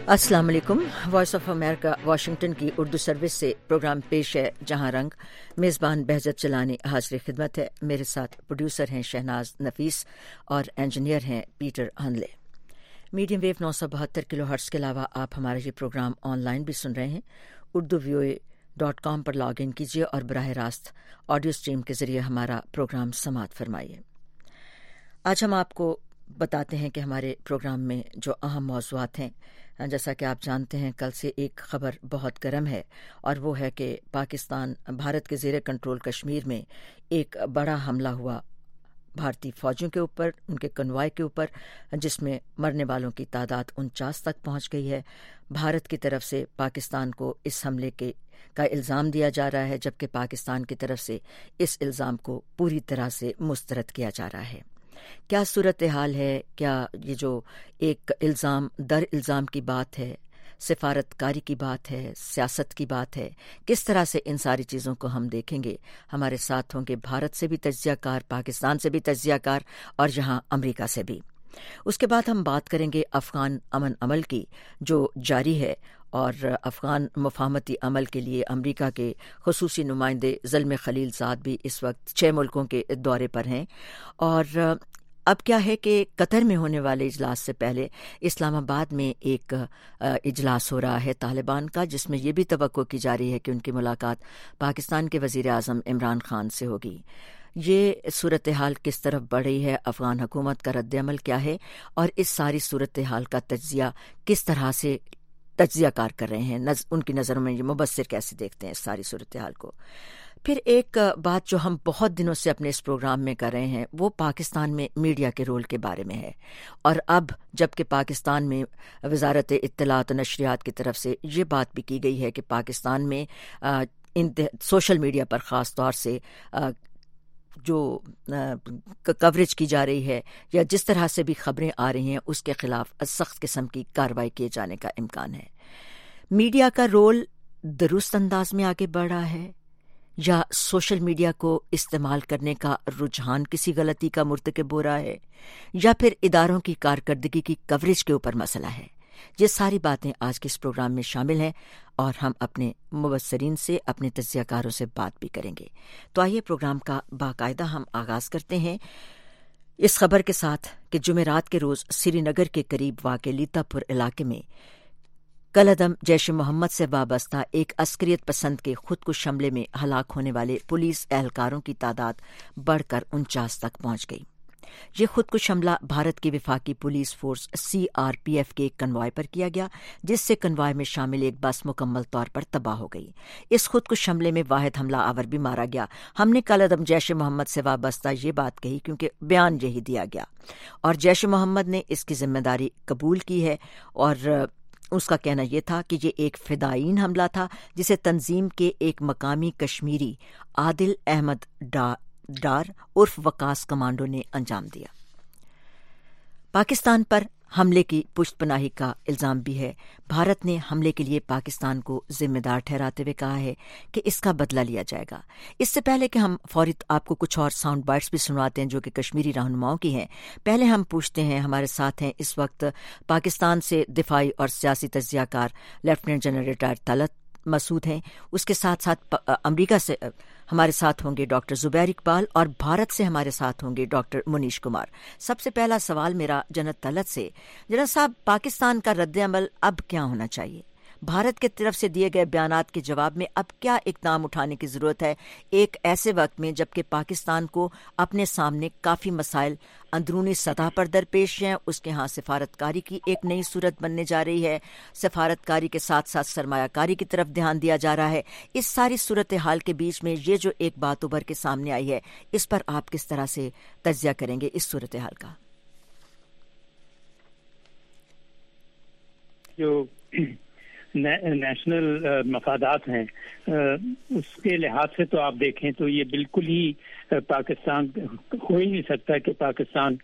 अस्सलाम वालेकुम। Voice of America Washington की उर्दू सर्विस से प्रोग्राम पेश है जहां रंग। मेज़बान बहजत चलानी हाजिर खिदमत है। मेरे साथ प्रोड्यूसर हैं शहनाज नफीस और इंजीनियर हैं Peter Hanley. Medium wave 972 kilohertz के अलावा आप हमारा ये प्रोग्राम ऑनलाइन भी सुन रहे हैं। urduvoa.com पर लॉग इन कीजिए और बराह रास्त ऑडियो स्ट्रीम के ज़रिए हमारा प्रोग्राम समाअत फरमाइए। आज हम आपको बताते हैं कि हमारे प्रोग्राम में जो अहम मौज़ूआत हैं, जैसा कि आप जानते हैं कल से एक ख़बर बहुत गर्म है और वो है कि पाकिस्तान भारत के ज़ेरे कंट्रोल कश्मीर में एक बड़ा हमला हुआ भारतीय फ़ौजियों के ऊपर, उनके कन्वॉय के ऊपर, जिसमें मरने वालों की तादाद 49 तक पहुंच गई है। भारत की तरफ से पाकिस्तान को इस हमले का इल्ज़ाम दिया जा रहा है, जबकि पाकिस्तान की तरफ से इस इल्ज़ाम को पूरी तरह से मुस्तरद किया जा रहा है। क्या सूरत हाल है? क्या ये जो एक इल्ज़ाम दर इल्ज़ाम की बात है, सिफारतकारी की बात है, सियासत की बात है, किस तरह से इन सारी चीज़ों को हम देखेंगे। हमारे साथ होंगे भारत से भी तज्ज़ियाकार, पाकिस्तान से भी तज्ज़ियाकार और यहाँ अमेरिका से भी। उसके बाद हम बात करेंगे अफ़गान अमन अमल की जो जारी है, और अफ़गान मुफाहमती अमल के लिए अमेरिका के ख़ुसूसी नुमाइंदे ज़ल्मे खलीलज़ाद भी इस वक्त 6 मुल्कों के दौरे पर हैं। और अब क्या है कि कतर में होने वाले इजलास से पहले इस्लामाबाद में एक इजलास हो रहा है तालिबान का, जिसमें यह भी तवक्को की जा रही है कि उनकी मुलाकात पाकिस्तान के वज़ीर आज़म इमरान खान से होगी। ये सूरत हाल किस तरफ बढ़ रही है, अफ़गान हुकूमत का रद्द-ए-अमल क्या है और इस सारी सूरत हाल का तज्ज़िया किस तरह से तज्ज़ियाकार कर रहे हैं, उनकी नज़रों में ये मुबस्सिर कैसे देखते हैं इस सारी सूरत हाल को। फिर एक बात जो हम बहुत दिनों से अपने इस प्रोग्राम में कर रहे हैं वो पाकिस्तान में मीडिया के रोल के बारे में है। और अब जबकि पाकिस्तान में वज़ारत इत्तलात और नशरियात की तरफ से ये बात भी की गई है कि पाकिस्तान में सोशल मीडिया पर ख़ास तौर से जो कवरेज की जा रही है या जिस तरह से भी खबरें आ रही हैं उसके खिलाफ सख्त किस्म की कार्रवाई किए जाने का इम्कान है। मीडिया का रोल दुरुस्त अंदाज में आगे बढ़ रहा है या सोशल मीडिया को इस्तेमाल करने का रुझान किसी गलती का मुर्तकिब हो रहा है, या फिर इदारों की कारकर्दगी की कवरेज के ऊपर मसला है। ये सारी बातें आज के इस प्रोग्राम में शामिल हैं और हम अपने मुबस्सरीन से, अपने तज्ज़ियाकारों से बात भी करेंगे। तो आइए प्रोग्राम का बाकायदा हम आगाज़ करते हैं इस खबर के साथ कि जुमेरात के रोज़ श्रीनगर के करीब वाक़े लीतापुर इलाके में कलअदम जैश मोहम्मद से वाबस्ता एक अस्करियत पसंद के खुदकुश हमले में हलाक होने वाले पुलिस एहलकारों की तादाद बढ़कर 49 तक पहुंच गई। ये खुदकुश हमला भारत की विफाकी पुलिस फोर्स CRPF के एक कन्वॉय पर किया गया, जिससे कन्वॉय में शामिल एक बस मुकम्मल तौर पर तबाह हो गई। इस खुदकुश हमले में वाहिद हमला आवर भी मारा गया। हमने कलअदम जैश मोहम्मद से वाबस्ता ये बात कही क्योंकि बयान यही दिया गया और जैश मोहम्मद ने इसकी जिम्मेदारी कबूल की है। और उसका कहना यह था कि ये एक फिदायीन हमला था जिसे तंजीम के एक मकामी कश्मीरी आदिल अहमद डार उर्फ वकास कमांडो ने अंजाम दिया। पाकिस्तान पर हमले की पुष्टपनाही का इल्ज़ाम भी है। भारत ने हमले के लिए पाकिस्तान को जिम्मेदार ठहराते हुए कहा है कि इसका बदला लिया जाएगा। इससे पहले कि हम फौरी आपको कुछ और साउंड बाइट्स भी सुनवाते हैं जो कि कश्मीरी रहनुमाओं की हैं, पहले हम पूछते हैं, हमारे साथ हैं इस वक्त पाकिस्तान से दिफाई और सियासी तज्ज़ियाकार lieutenant general retired Talat Masood हैं। उसके साथ साथ अमेरिका से हमारे साथ होंगे डॉक्टर जुबैर इकबाल और भारत से हमारे साथ होंगे डॉक्टर मुनीश कुमार। सबसे पहला सवाल मेरा जनरल तलत से, जनरल साहब, पाकिस्तान का रद्द-ए-अमल अब क्या होना चाहिए? भारत की तरफ से दिए गए बयानात के जवाब में अब क्या इक़दाम उठाने की ज़रूरत है एक ऐसे वक्त में जबकि पाकिस्तान को अपने सामने काफ़ी मसाइल अंदरूनी सतह पर दरपेश हैं? उसके यहाँ सिफारतकारी की एक नई सूरत बनने जा रही है, सिफारतकारी के साथ साथ सरमायाकारी की तरफ ध्यान दिया जा रहा है। इस सारी सूरत हाल के बीच में ये जो एक बात उभर के सामने आई है, इस पर आप किस तरह से तज्ज़िया करेंगे इस सूरत हाल का? जो नेशनल मफादात हैं उसके लिहाज से तो आप देखें तो ये बिल्कुल ही पाकिस्तान हो ही नहीं सकता कि पाकिस्तान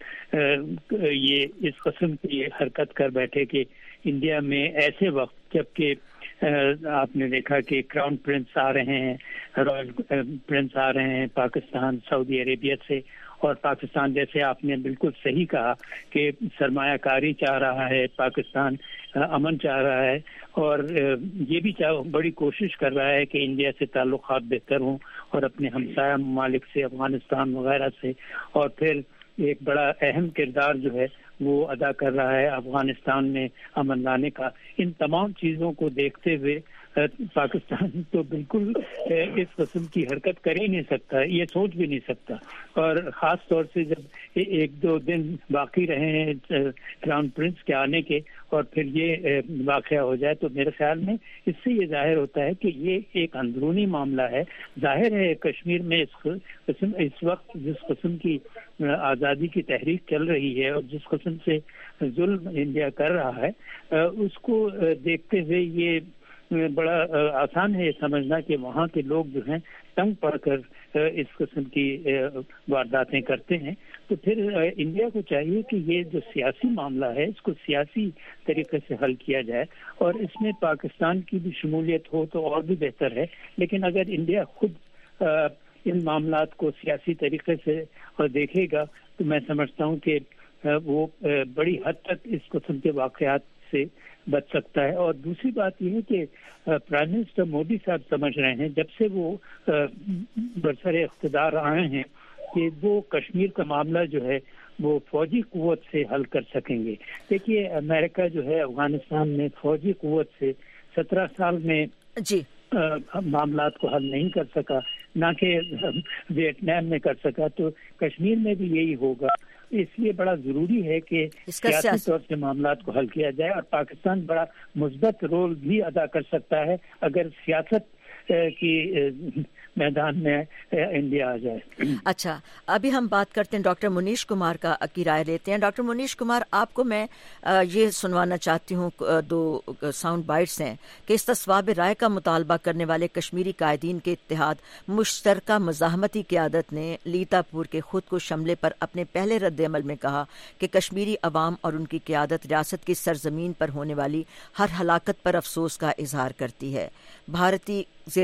ये इस किस्म की हरकत कर बैठे कि इंडिया में ऐसे वक्त जबकि آپ نے دیکھا کہ کراؤن پرنس آ رہے ہیں، رائل پرنس آ رہے ہیں پاکستان سعودی عربیہ سے، اور پاکستان جیسے آپ نے بالکل صحیح کہا کہ سرمایہ کاری چاہ رہا ہے، پاکستان امن چاہ رہا ہے، اور یہ بھی بڑی کوشش کر رہا ہے کہ انڈیا سے تعلقات بہتر ہوں اور اپنے ہمسایہ ممالک سے، افغانستان وغیرہ سے، اور پھر ایک بڑا اہم کردار جو ہے وہ ادا کر رہا ہے افغانستان میں امن لانے کا۔ ان تمام چیزوں کو دیکھتے ہوئے پاکستان تو بالکل اس قسم کی حرکت کر ہی نہیں سکتا، یہ سوچ بھی نہیں سکتا، اور خاص طور سے جب ایک دو دن باقی رہے ہیں کراؤن پرنس کے آنے کے اور پھر یہ واقعہ ہو جائے، تو میرے خیال میں اس سے یہ ظاہر ہوتا ہے کہ یہ ایک اندرونی معاملہ ہے۔ ظاہر ہے کشمیر میں اس وقت جس قسم کی آزادی کی تحریک چل رہی ہے اور جس قسم سے ظلم انڈیا کر رہا ہے، اس کو دیکھتے ہوئے یہ بڑا آسان ہے یہ سمجھنا کہ وہاں کے لوگ جو ہیں تنگ پڑ کر اس قسم کی وارداتیں کرتے ہیں۔ تو پھر انڈیا کو چاہیے کہ یہ جو سیاسی معاملہ ہے اس کو سیاسی طریقے سے حل کیا جائے، اور اس میں پاکستان کی بھی شمولیت ہو تو اور بھی بہتر ہے، لیکن اگر انڈیا خود ان معاملات کو سیاسی طریقے سے دیکھے گا تو میں سمجھتا ہوں کہ وہ بڑی حد تک اس قسم کے واقعات سے بچ سکتا ہے۔ اور دوسری بات یہ ہے کہ پرائم منسٹر مودی صاحب سمجھ رہے ہیں جب سے وہ برسر اقتدار آئے ہیں کہ وہ کشمیر کا معاملہ جو ہے وہ فوجی قوت سے حل کر سکیں گے۔ دیکھیے امریکہ جو ہے افغانستان میں فوجی قوت سے 17 سال میں جی معاملات کو حل نہیں کر سکا، نہ کہ ویتنام میں کر سکا، تو کشمیر میں بھی یہی ہوگا۔ اس لیے بڑا ضروری ہے کہ سیاسی طور سے معاملات کو حل کیا جائے، اور پاکستان بڑا مثبت رول بھی ادا کر سکتا ہے اگر سیاست کی میدان میں انڈیا آ جائے۔ اچھا، ابھی ہم بات کرتے ہیں ڈاکٹر منیش کمار کی رائے لیتے ہیں۔ ڈاکٹر منیش کمار، آپ کو میں یہ سنوانا چاہتی ہوں، دو ساؤنڈ بائٹس ہیں کہ اس تصواب رائے کا مطالبہ کرنے والے کشمیری قائدین کے اتحاد مشترکہ مزاحمتی قیادت نے لیتا پور کے خود کو شملے پر اپنے پہلے رد عمل میں کہا کہ کشمیری عوام اور ان کی قیادت ریاست کی سرزمین پر ہونے والی ہر ہلاکت پر افسوس کا اظہار کرتی ہے۔ بھارتی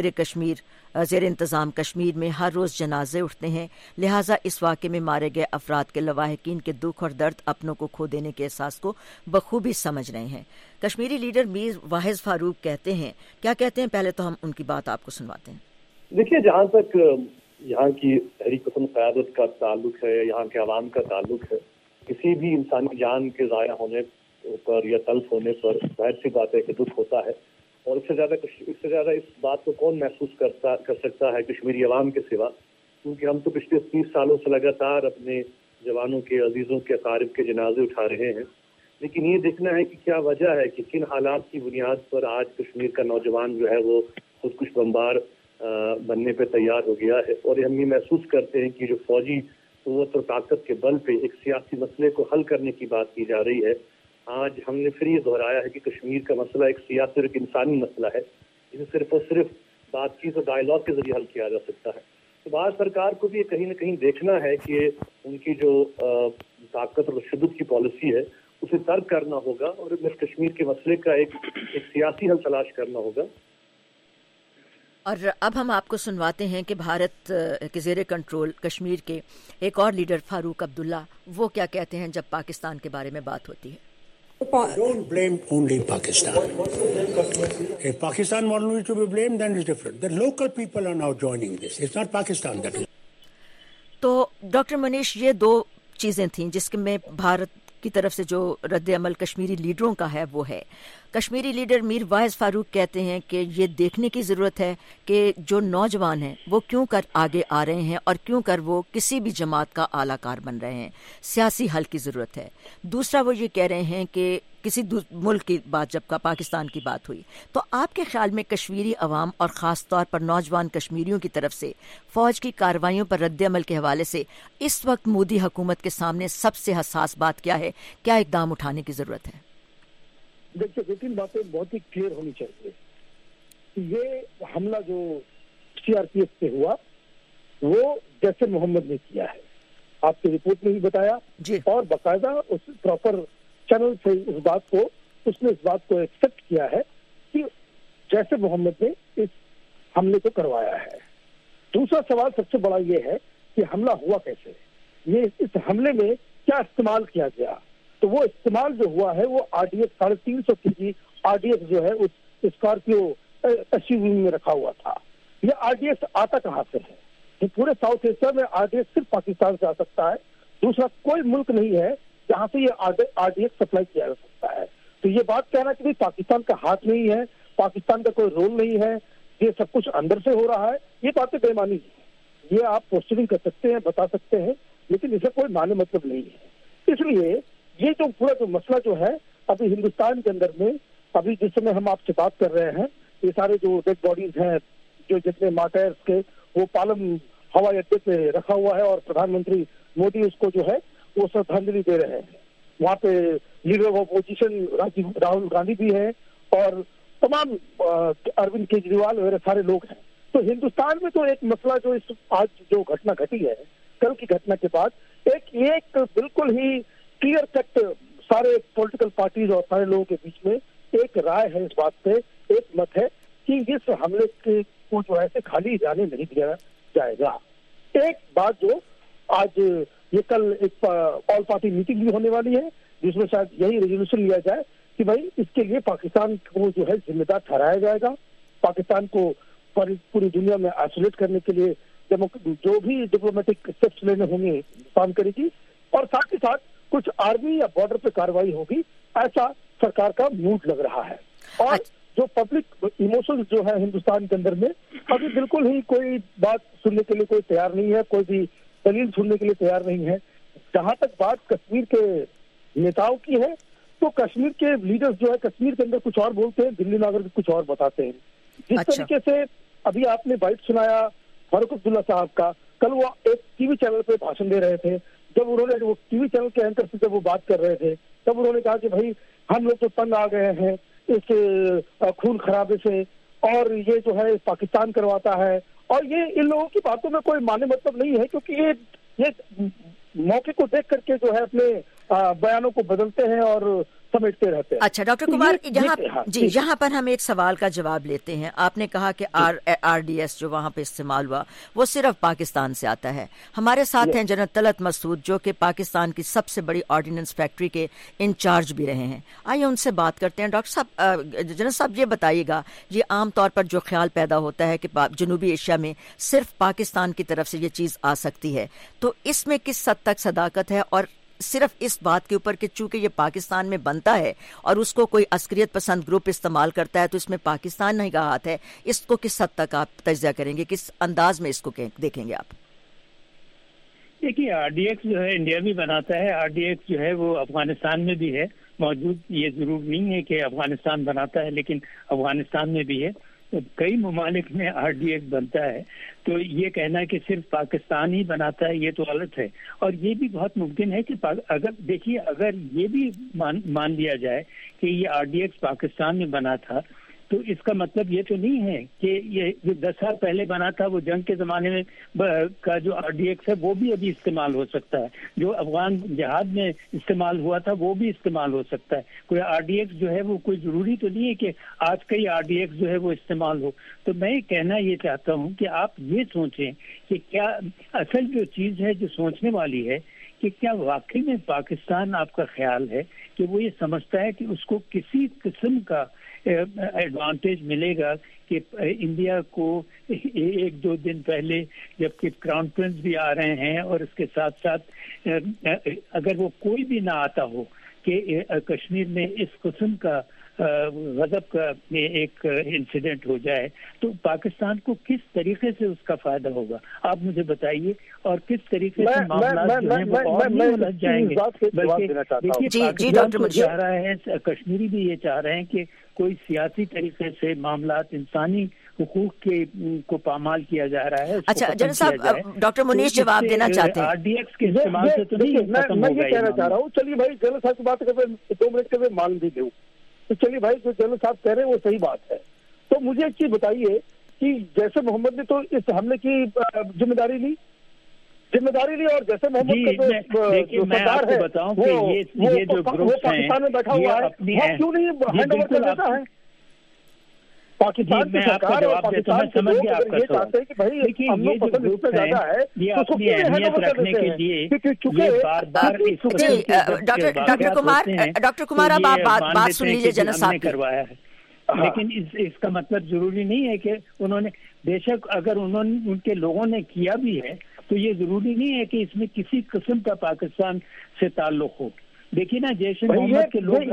زیر انتظام کشمیر میں ہر روز جنازے اٹھتے ہیں، لہٰذا اس واقعے میں مارے گئے افراد کے لواحقین کے دکھ اور درد اپنوں کو کھو دینے کے احساس کو بخوبی سمجھ رہے ہیں۔ کشمیری لیڈر میر واحد فاروق کہتے ہیں، کیا کہتے ہیں؟ پہلے تو ہم ان کی بات آپ کو سنواتے ہیں۔ دیکھیے، جہاں تک یہاں کی تحریک پسند قیادت کا تعلق ہے، یہاں کے عوام کا تعلق ہے، کسی بھی انسانی جان کے ضائع ہونے پر یا تلف ہونے پر ظاہر سی بات ہے کہ دکھ ہوتا ہے، اور اس سے زیادہ اس بات کو کون محسوس کر سکتا ہے کشمیری عوام کے سوا، کیونکہ ہم تو پچھلے 30 سالوں سے لگاتار اپنے جوانوں کے، عزیزوں کے، اقارب کے جنازے اٹھا رہے ہیں، لیکن یہ دیکھنا ہے کہ کیا وجہ ہے کہ کن حالات کی بنیاد پر آج کشمیر کا نوجوان جو ہے وہ خودکش بمبار بننے پہ تیار ہو گیا ہے، اور ہم یہ محسوس کرتے ہیں کہ جو فوجی قوت اور طاقت کے بل پہ ایک سیاسی مسئلے کو حل کرنے کی بات کی جا رہی ہے۔ آج ہم نے پھر یہ دہرایا ہے کہ کشمیر کا مسئلہ ایک سیاسی اور ایک انسانی مسئلہ ہے، جسے صرف اور صرف بات چیت اور ڈائیلاگ کے ذریعے حل کیا جا سکتا ہے۔ تو بھارت سرکار کو بھی یہ کہیں نہ کہیں دیکھنا ہے کہ ان کی جو طاقت اور تشدد کی پالیسی ہے اسے ترک کرنا ہوگا، اور کشمیر کے مسئلے کا ایک سیاسی حل تلاش کرنا ہوگا۔ اور اب ہم آپ کو سنواتے ہیں کہ بھارت کے زیر کنٹرول کشمیر کے ایک اور لیڈر فاروق عبداللہ وہ کیا کہتے ہیں جب پاکستان کے بارے میں بات ہوتی ہے۔ Don't blame only Pakistan. If Pakistan wanted to be blamed, then it's different. The local people are now joining this. It's not Pakistan that is. تو ڈاکٹر منیش، یہ دو چیزیں تھیں جس میں بھارت کی طرف سے جو رد عمل کشمیری لیڈروں کا ہے وہ ہے۔ کشمیری لیڈر میر واحد فاروق کہتے ہیں کہ یہ دیکھنے کی ضرورت ہے کہ جو نوجوان ہیں وہ کیوں کر آگے آ رہے ہیں اور کیوں کر وہ کسی بھی جماعت کا اعلی کار بن رہے ہیں، سیاسی حل کی ضرورت ہے۔ دوسرا وہ یہ کہہ رہے ہیں کہ کسی ملک کی بات، جب کا پاکستان کی بات ہوئی تو آپ کے خیال میں کشمیری عوام اور خاص طور پر نوجوان کشمیریوں کی طرف سے فوج کی کارروائیوں پر رد عمل کے حوالے سے اس وقت مودی حکومت کے سامنے سب سے حساس بات کیا ہے؟ کیا اقدام اٹھانے کی ضرورت ہے؟ دیکھیے، دو تین باتیں بہت ہی کلیئر ہونی چاہیے۔ یہ حملہ جو CRPF پہ ہوا وہ جیسے محمد نے کیا ہے، آپ کی رپورٹ میں بھی بتایا جی، اور باقاعدہ اس پراپر چینل سے اس نے اس بات کو ایکسپٹ کیا ہے کہ जैश मोहम्मद ने इस हमले को करवाया है। दूसरा सवाल सबसे बड़ा ये है कि हमला हुआ कैसे, ये इस हमले में क्या इस्तेमाल किया गया। तो वो इस्तेमाल जो हुआ है वो RDX 350 kg RDX जो है उस स्कॉर्पियो SUV में रखा हुआ था। ये RDX आता कहाँ से है? ये पूरे साउथ एशिया में RDX सिर्फ पाकिस्तान से आ सकता है, दूसरा कोई मुल्क नहीं है जहाँ से ये RDX सप्लाई किया जा सकता है। तो ये बात कहना कि पाकिस्तान का हाथ नहीं है, पाकिस्तान का कोई रोल नहीं है, ये सब कुछ अंदर से हो रहा है, ये बातें बेमानी है। ये आप पोस्टरिंग कर सकते हैं, बता सकते हैं, लेकिन इसे कोई माने मतलब नहीं है। इसलिए ये जो पूरा जो मसला जो है अभी हिंदुस्तान के अंदर में, अभी जिस समय हम आपसे बात कर रहे हैं, ये सारे जो डेड बॉडीज हैं जो जितने मार्टायर्स के, वो पालम हवाई अड्डे पे रखा हुआ है और प्रधानमंत्री मोदी उसको जो है वो श्रद्धांजलि दे रहे हैं। वहाँ पे leader of opposition Rahul Gandhi भी है और तमाम अरविंद केजरीवाल वगैरह सारे लोग हैं। तो हिंदुस्तान में तो एक मसला जो इस आज जो घटना घटी है, कल की घटना के बाद एक बिल्कुल ही क्लियर कट सारे पॉलिटिकल पार्टीज और सारे लोगों के बीच में एक राय है, इस बात पे एक मत है कि इस हमले के को जो है खाली जाने नहीं दिया जाएगा। एक बात जो आज ये कल एक ऑल पार्टी मीटिंग भी होने वाली है जिसमें शायद यही रेजोल्यूशन लिया जाए कि भाई इसके लिए पाकिस्तान को जो है जिम्मेदार ठहराया जाएगा। पाकिस्तान को पूरी दुनिया में आइसोलेट करने के लिए जो भी डिप्लोमेटिक स्टेप्स लेने होंगे काम करेगी और साथ ही साथ कुछ आर्मी या बॉर्डर पे कार्रवाई होगी, ऐसा सरकार का मूड लग रहा है। और जो पब्लिक इमोशंस जो है हिंदुस्तान के अंदर में अभी बिल्कुल ही कोई बात सुनने के लिए कोई तैयार नहीं है, कोई भी दलील सुनने के लिए तैयार नहीं है। जहां तक बात कश्मीर के नेताओं की है तो कश्मीर के लीडर्स जो है कश्मीर के अंदर कुछ और बोलते हैं, दिल्ली में आकर कुछ और बताते हैं। जिस तरीके से अभी आपने बाइट सुनाया फारूक अब्दुल्ला साहब का, कल वो एक टीवी चैनल पे भाषण दे रहे थे, जब उन्होंने वो टीवी चैनल के एंकर से जब वो बात कर रहे थे तब उन्होंने कहा कि भाई हम लोग तो तंग आ गए हैं इस खून खराबे से और ये जो है पाकिस्तान करवाता है। और ये इन लोगों की बातों में कोई माने मतलब नहीं है क्योंकि ये मौके को देख करके जो है अपने बयानों को बदलते हैं और समेटते रहते हैं। अच्छा डॉक्टर कुमार, यहाँ पर हम एक सवाल का जवाब लेते हैं। आपने कहा कि RDS जो वहाँ पे इस्तेमाल हुआ वो सिर्फ पाकिस्तान से आता है। हमारे साथ हैं जनरल तलत मसूद जो कि पाकिस्तान की सबसे बड़ी ऑर्डिनेंस फैक्ट्री के इंचार्ज भी रहे हैं। आइए उनसे बात करते हैं। डॉक्टर साहब, जनरल साहब ये बताइएगा, ये आम तौर पर जो ख्याल पैदा होता है कि जनूबी एशिया में सिर्फ पाकिस्तान की तरफ से ये चीज़ आ सकती है, तो इसमें किस हद तक सदाकत है? और सिर्फ इस बात के ऊपर कि चूंकि ये पाकिस्तान में बनता है और उसको कोई अस्करियत पसंद ग्रुप इस्तेमाल करता है तो इसमें पाकिस्तान नहीं का हाथ है, इसको किस हद तक आप तज्जिया करेंगे, किस अंदाज में इसको देखेंगे आप? देखिए, RDX जो है इंडिया भी बनाता है, RDX जो है वो अफगानिस्तान में भी है मौजूद। ये जरूर नहीं है कि अफगानिस्तान बनाता है, लेकिन अफगानिस्तान में भी है। तो कई ममालिक में RDX बनता है, तो ये कहना कि सिर्फ पाकिस्तान ही बनाता है ये तो गलत है। और ये भी बहुत मुमकिन है कि अगर देखिए, अगर ये भी मान लिया जाए कि ये RDX पाकिस्तान में बना था, तो इसका मतलब ये तो नहीं है कि ये जो 10 साल पहले बना था वो जंग के ज़माने में का जो RDX है वो भी अभी इस्तेमाल हो सकता है। जो अफगान जिहाद में इस्तेमाल हुआ था वो भी इस्तेमाल हो सकता है। कोई RDX जो है वो कोई ज़रूरी तो नहीं है कि आज का ही RDX जो है वो इस्तेमाल हो। तो मैं कहना ये चाहता हूँ कि आप ये सोचें कि क्या असल जो चीज़ है जो सोचने वाली है कि क्या वाकई में पाकिस्तान, आपका ख्याल है कि वो ये समझता है कि उसको किसी किस्म का एडवांटेज मिलेगा कि इंडिया को 1-2 दिन पहले जबकि क्राउन प्रिंस भी आ रहे हैं और इसके साथ साथ अगर वो कोई भी ना आता हो कि कश्मीर में इस किस्म का गजब का एक इंसिडेंट हो जाए, तो पाकिस्तान को किस तरीके से उसका फायदा होगा आप मुझे बताइए, और किस तरीके से मामला जो है वो और नहीं उलझ जाएंगे। बल्कि देखिए, पाकिस्तान चाह रहा है, कश्मीरी भी ये चाह रहे हैं कि कोई सियासी तरीके से मामला इंसानी हुकूक के को पामाल किया जा रहा है। अच्छा जनरल साहब, डॉक्टर मुनीश जवाब देना चाहते हैं। RDX के इस्तेमाल से तो नहीं खत्म मैं होगा ये कहना चाह रहा हूँ। चलिए भाई, जनरल साहब की बात कर 2 मिनट के मान भी दूँ तो चलिए भाई, जो जनरल साहब कह रहे हैं वो सही बात है। तो मुझे एक चीज बताइए कि जैसे मोहम्मद ने तो इस हमले की जिम्मेदारी ली और जैसे मोहम्मद का जो सरदार है वो पाकिस्तान में बैठा हुआ है, वो क्यों नहीं हैंड ओवर कर देता है? पाकिस्तान की सरकार और पाकिस्तान के लोग अगर ये चाहते हैं कि भाई हम लोग पसंद इस पे ज्यादा है तो उसको क्यों अहमियत रखने के लिए, क्योंकि डॉक्टर कुमार अब आप बात सुन लीजिए जनरल साहब करवाया है, लेकिन इसका मतलब जरूरी नहीं है कि उन्होंने, बेशक अगर उनके लोगों ने किया भी है तो ये जरूरी नहीं है कि इसमें किसी किस्म का पाकिस्तान से ताल्लुक हो। देखिए ना, जैसे मोहम्मद के लोग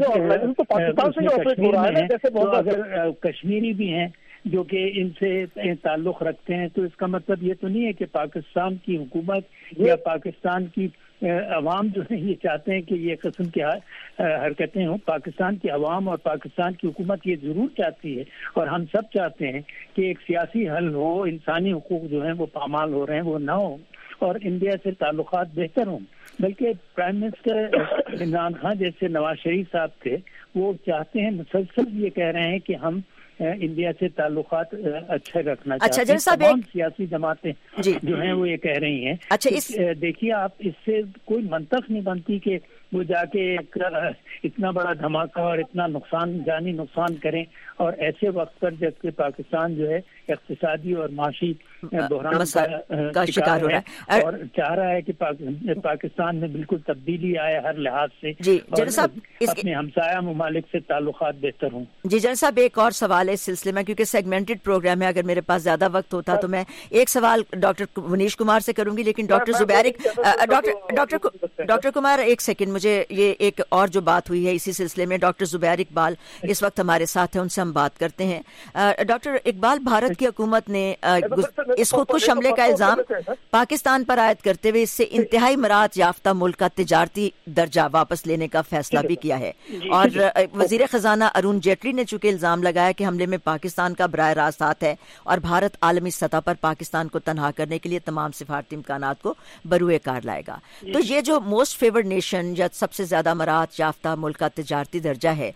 अगर कश्मीरी भी हैं जो कि इनसे ताल्लुक रखते हैं, तो इसका मतलब ये तो नहीं है कि पाकिस्तान की हुकूमत या पाकिस्तान की अवाम जो है ये चाहते हैं कि ये किस्म की हरकतें हों। पाकिस्तान की अवाम और पाकिस्तान की हुकूमत ये ज़रूर चाहती है, और हम सब चाहते हैं कि एक सियासी हल हो, इंसानी हुकूक जो हैं वो पामाल हो रहे हैं वो ना हो, और इंडिया से ताल्लुकात बेहतर हों। बल्कि प्राइम मिनिस्टर इमरान खान जैसे नवाज शरीफ साहब थे, वो चाहते हैं, मुसलसल ये कह रहे हैं कि हम इंडिया से ताल्लुकात अच्छे रखना चाहते हैं। तमाम सियासी जमातें जो हैं वो ये कह रही हैं। अच्छा, देखिए आप, इससे कोई मंतक नहीं बनती कि वो जाके इतना बड़ा धमाका और इतना नुकसान, जानी नुकसान करें, और ऐसे वक्त पर जबकि पाकिस्तान जो है इक्तिसादी और माशी बहरान का शिकार हो रहा है और चाह रहा है कि पाकिस्तान में बिल्कुल तब्दीली आए हर लिहाज से, और अपने हमसाया ममालिक से ताल्लुकात बेहतर हों। जी जनरल साहब, एक और सवाल है इस सिलसिले में, क्योंकि सेगमेंटेड प्रोग्राम है, अगर मेरे पास ज्यादा वक्त होता तो मैं एक सवाल डॉक्टर मुनीश कुमार से करूंगी, लेकिन डॉक्टर जुबैर, डॉक्टर कुमार एक सेकंड, मुझे ये एक और जो बात हुई है इसी सिलसिले में, डॉक्टर जुबैर इकबाल इस वक्त हमारे साथ हैं, उनसे हम बात करते हैं। डॉक्टर इकबाल, भारत की हुकूमत ने इस खुदकुश हमले का इल्जाम पाकिस्तान पर आयद करते हुए इससे इंतहाई मराहत याफ्ता मुल्क का तिजारती दर्जा वापस लेने का फैसला भी किया है, और वजीर खजाना अरुण जेटली ने चूंकि इल्जाम लगाया कि हमले में पाकिस्तान का बराह रास्त हाथ है और भारत आलमी सतह पर पाकिस्तान को तनहा करने के लिए तमाम सिफारती इम्कानात को बरूए कार लाएगा। तो ये जो मोस्ट फेवर्ड नेशन या सबसे ज्यादा मराहत याफ्ता मुल्क का तिजारती दर्जा है,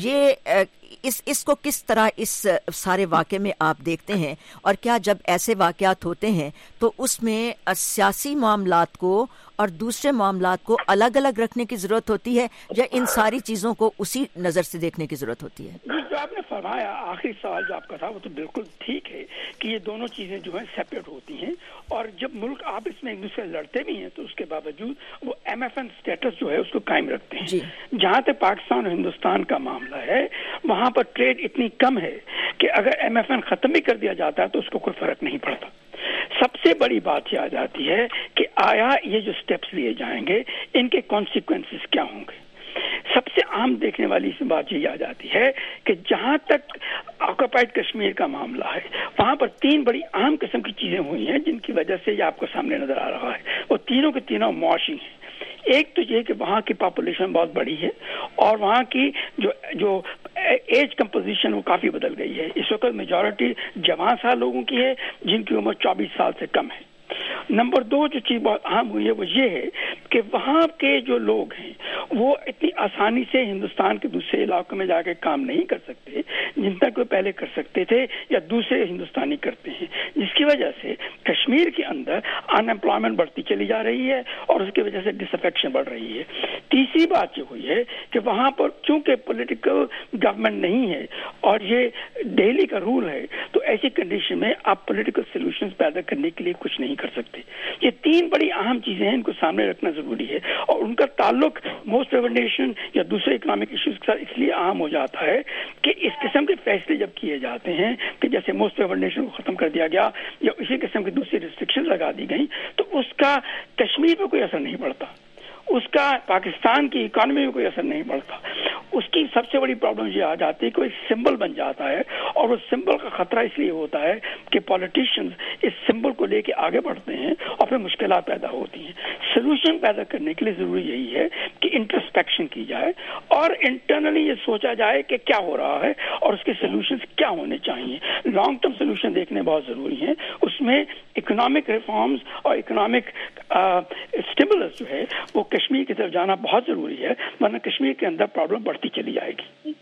ये इसको किस तरह इस सारे वाक़े में आप देखते हैं, और क्या जब ऐसे वाक़यात होते हैं तो उसमें सियासी मामलात को और दूसरे मामलात को अलग अलग रखने की जरूरत होती है, या इन सारी चीजों को उसी नजर से देखने की जरूरत होती है? जो आपने फरमाया, आखिरी सवाल जो आपका था वो तो बिल्कुल ठीक है कि ये दोनों चीजें जो है सेपरेट होती हैं, और जब मुल्क आपस में एक दूसरे लड़ते भी हैं तो उसके बावजूद वो MFN स्टेटस जो है उसको कायम रखते हैं। जहाँ तक पाकिस्तान और हिंदुस्तान का मामला है, वहाँ पर ट्रेड इतनी कम है कि अगर MFN खत्म भी कर दिया जाता है तो उसको कोई फर्क नहीं पड़ता। सबसे बड़ी बात ये आ जाती है कि आया ये जो स्टेप्स लिए जाएंगे इनके कॉन्सिक्वेंसेस क्या होंगे। सबसे आम देखने वाली बात ये आ जाती है कि जहां तक ऑक्युपाइड कश्मीर का मामला है, वहां पर 3 बड़ी आम किस्म की चीजें हुई हैं जिनकी वजह से ये आपको सामने नजर आ रहा है। वो तीनों के तीनों मौशी हैं। एक तो ये कि वहाँ की पॉपुलेशन बहुत बड़ी है और वहाँ की जो एज कंपोजिशन वो काफी बदल गई है। इस वक्त मेजॉरिटी जवान साल लोगों की है जिनकी उम्र 24 साल से कम है। नंबर 2 जो चीज बहुत अहम हुई है वो ये है कि वहाँ के जो लोग हैं वो इतनी आसानी से हिंदुस्तान के दूसरे इलाकों में जाके काम नहीं कर सकते जितना कि वो पहले कर सकते थे या दूसरे हिंदुस्तानी करते हैं, जिसकी वजह से कश्मीर के अंदर अनएम्प्लॉयमेंट बढ़ती चली जा रही है और उसकी वजह से डिसअफेक्शन बढ़ रही है। तीसरी बात ये हुई है कि वहाँ पर चूंकि पॉलिटिकल गवर्नमेंट नहीं है और ये दिल्ली का रूल है, तो ऐसी कंडीशन में आप पॉलिटिकल सोल्यूशन पैदा करने के लिए कुछ नहीं कर सकते। ये 3 बड़ी अहम चीजें हैं, इनको सामने रखना जरूरी है और उनका ताल्लुक मोस्ट फेवर्ड नेशन या दूसरे इकोनॉमिक इश्यूज के साथ इसलिए अहम हो जाता है कि इस किस्म के फैसले जब किए जाते हैं कि जैसे मोस्ट फेवर्ड नेशन को खत्म कर दिया गया या इसी किस्म की दूसरी रिस्ट्रिक्शन लगा दी गई, तो उसका कश्मीर पर कोई असर नहीं पड़ता, उसका पाकिस्तान की इकोनॉमी में कोई असर नहीं पड़ता। उसकी सबसे बड़ी प्रॉब्लम ये आ जाती है कि कोई सिंबल बन जाता है और उस सिंबल का खतरा इसलिए होता है कि पॉलिटिशियंस इस सिंबल को लेके आगे बढ़ते हैं और फिर मुश्किलात पैदा होती हैं। सोल्यूशन पैदा करने के लिए जरूरी यही है कि इंट्रोस्पेक्शन की जाए और इंटरनली ये सोचा जाए कि क्या हो रहा है और उसके सोल्यूशंस क्या होने चाहिए। लॉन्ग टर्म सोल्यूशन देखने बहुत जरूरी है, उसमें इकोनॉमिक रिफॉर्म्स और इकोनॉमिक स्टिमुलस जो है वो कश्मीर की तरफ जाना बहुत जरूरी है, वरना कश्मीर के अंदर प्रॉब्लम बढ़ती चली जाएगी।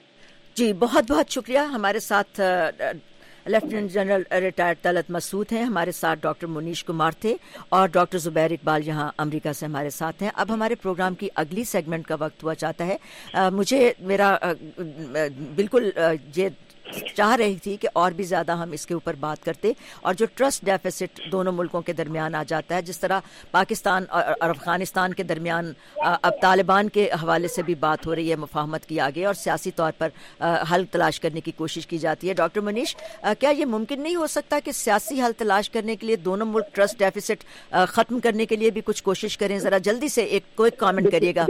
जी बहुत बहुत शुक्रिया। हमारे साथ lieutenant general retired Talat Masood हैं, हमारे साथ डॉक्टर मुनीश कुमार थे और डॉक्टर जुबैर इकबाल यहाँ अमेरिका से हमारे साथ हैं। अब हमारे प्रोग्राम की अगली सेगमेंट का वक्त हुआ चाहता है। मुझे मेरा बिल्कुल ये चाह रही थी कि और भी ज़्यादा हम इसके ऊपर बात करते, और जो ट्रस्ट डेफिसिट दोनों मुल्कों के दरमियान आ जाता है, जिस तरह पाकिस्तान और अफगानिस्तान के दरमियान अब तालिबान के हवाले से भी बात हो रही है, मुफाहमत की आगे और सियासी तौर पर हल तलाश करने की कोशिश की जाती है। डॉक्टर मुनीश, क्या ये मुमकिन नहीं हो सकता कि सियासी हल तलाश करने के लिए दोनों मुल्क ट्रस्ट डेफिसिट ख़त्म करने के लिए भी कुछ कोशिश करें? ज़रा जल्दी से एक क्विक कमेंट करिएगा।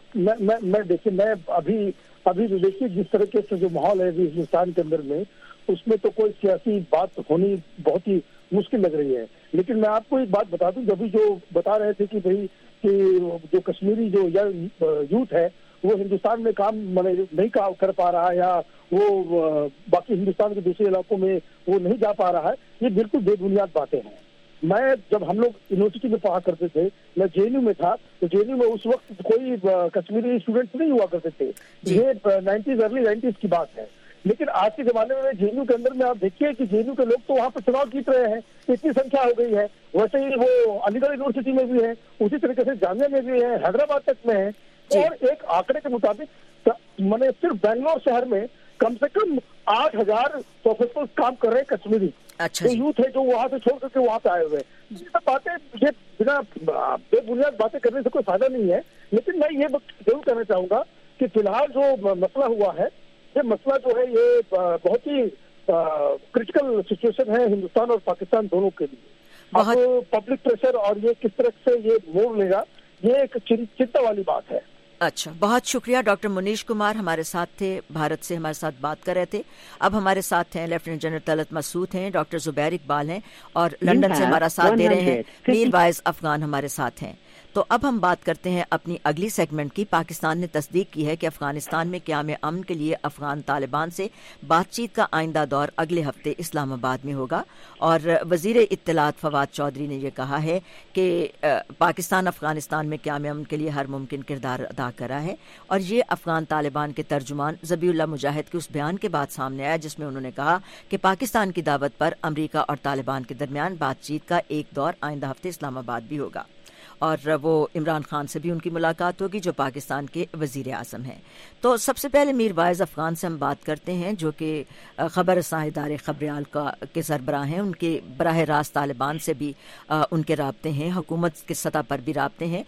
मैं देखिए, मैं अभी देखिए जिस तरीके से जो माहौल है हिंदुस्तान के अंदर में, उसमें तो कोई सियासी बात होनी बहुत ही मुश्किल लग रही है। लेकिन मैं आपको एक बात बता दूं, जब जो बता रहे थे कि भाई कि जो कश्मीरी जो यूथ है वो हिंदुस्तान में काम नहीं कर पा रहा है, या वो बाकी हिंदुस्तान के दूसरे इलाकों में वो नहीं जा पा रहा है, ये बिल्कुल बेबुनियाद बातें हैं। मैं जब हम लोग यूनिवर्सिटी में पढ़ा करते थे, मैं जेएनयू में था, तो जेएनयू में उस वक्त कोई कश्मीरी स्टूडेंट्स नहीं हुआ करते थे। ये 90s अर्ली 90s की बात है। लेकिन आज के जमाने में जेएनयू के अंदर में आप देखिए कि जेएनयू के लोग तो वहाँ पर चुनाव जीत रहे हैं, इतनी संख्या हो गई है। वैसे ही वो अलीगढ़ यूनिवर्सिटी में भी है, उसी तरीके से जामिया में भी है, हैदराबाद तक में है। और एक आंकड़े के मुताबिक मैंने सिर्फ बेंगलोर शहर में कम से कम 8,000 प्रोफेसर काम कर रहे हैं कश्मीरी। अच्छा, जो यूथ है जो वहाँ से छोड़ करके वहाँ पे आए हुए हैं। ये सब बातें मुझे बिना बेबुनियाद बातें करने से कोई फायदा नहीं है। लेकिन मैं ये जरूर कहना चाहूंगा कि फिलहाल जो मसला हुआ है, ये मसला जो है ये बहुत ही क्रिटिकल सिचुएशन है हिंदुस्तान और पाकिस्तान दोनों के लिए। अब पब्लिक प्रेशर और ये किस तरह से ये मोड़ लेगा, ये एक चिंता वाली बात है। अच्छा, बहुत शुक्रिया। डॉक्टर मुनीश कुमार हमारे साथ थे, भारत से हमारे साथ बात कर रहे थे। अब हमारे साथ हैं लेफ्टिनेंट जनरल तलत मसूद हैं, डॉक्टर जुबैर इकबाल हैं, और लंदन से हमारा साथ दे रहे हैं मीर वाइज अफगान हमारे साथ हैं। तो अब हम बात करते हैं अपनी अगली सेगमेंट की। पाकिस्तान ने तस्दीक की है कि अफगानिस्तान में क़याम अमन के लिए अफगान तालिबान से बातचीत का आइंदा दौर अगले हफ्ते इस्लामाबाद में होगा, और वज़ीर इत्तलात फवाद चौधरी ने यह कहा है कि पाकिस्तान अफगानिस्तान में क़याम अमन के लिए हर मुमकिन किरदार अदा कर रहा है। और ये अफगान तालिबान के तर्जुमान ज़बीउल्लाह मुजाहिद के उस बयान के बाद सामने आया जिसमें उन्होंने कहा कि पाकिस्तान की दावत पर अमरीका और तालिबान के दरमियान बातचीत का एक दौर आइंदा हफ्ते इस्लामाबाद भी होगा, और वो इमरान खान से भी उनकी मुलाकात होगी जो पाकिस्तान के वज़ीर आज़म हैं। तो सबसे पहले मीर वाइज अफगान से हम बात करते हैं, जो कि खबर रसां इदारे खबरियाल के सरबराह हैं। उनके बराह रास्त तालिबान से भी उनके राब्ते हैं, हुकूमत की सतह पर भी राब्ते हैं।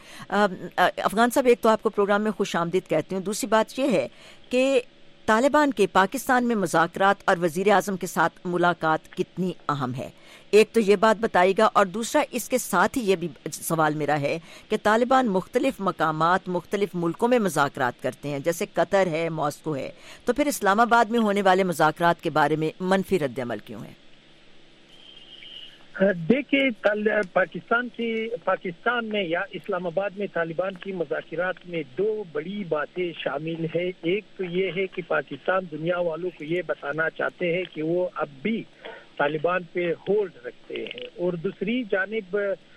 अफगान साहब, एक तो आपको प्रोग्राम में खुश आमदीद कहती हूँ, दूसरी बात यह है कि तालिबान के पाकिस्तान में मुज़ाकरात और वज़ीर आज़म के साथ मुलाकात कितनी अहम है, एक तो ये बात बताइएगा। और दूसरा, इसके साथ ही ये भी सवाल मेरा है कि तालिबान मुख्तलिफ मकामात मुख्तलिफ मुल्कों में मुज़ाकरात करते हैं, जैसे कतर है, मॉस्को है, तो फिर इस्लामाबाद में होने वाले मुज़ाकरात के बारे में मनफी रद्द-ए-अमल क्यों है? देखिए, पाकिस्तान में या इस्लामाबाद में तालिबान की मुज़ाकरात में दो बड़ी बातें शामिल है। एक तो ये है कि पाकिस्तान दुनिया वालों को ये बताना चाहते हैं कि वो अब भी तालिबान पे होल्ड रखते हैं, और दूसरी जानिब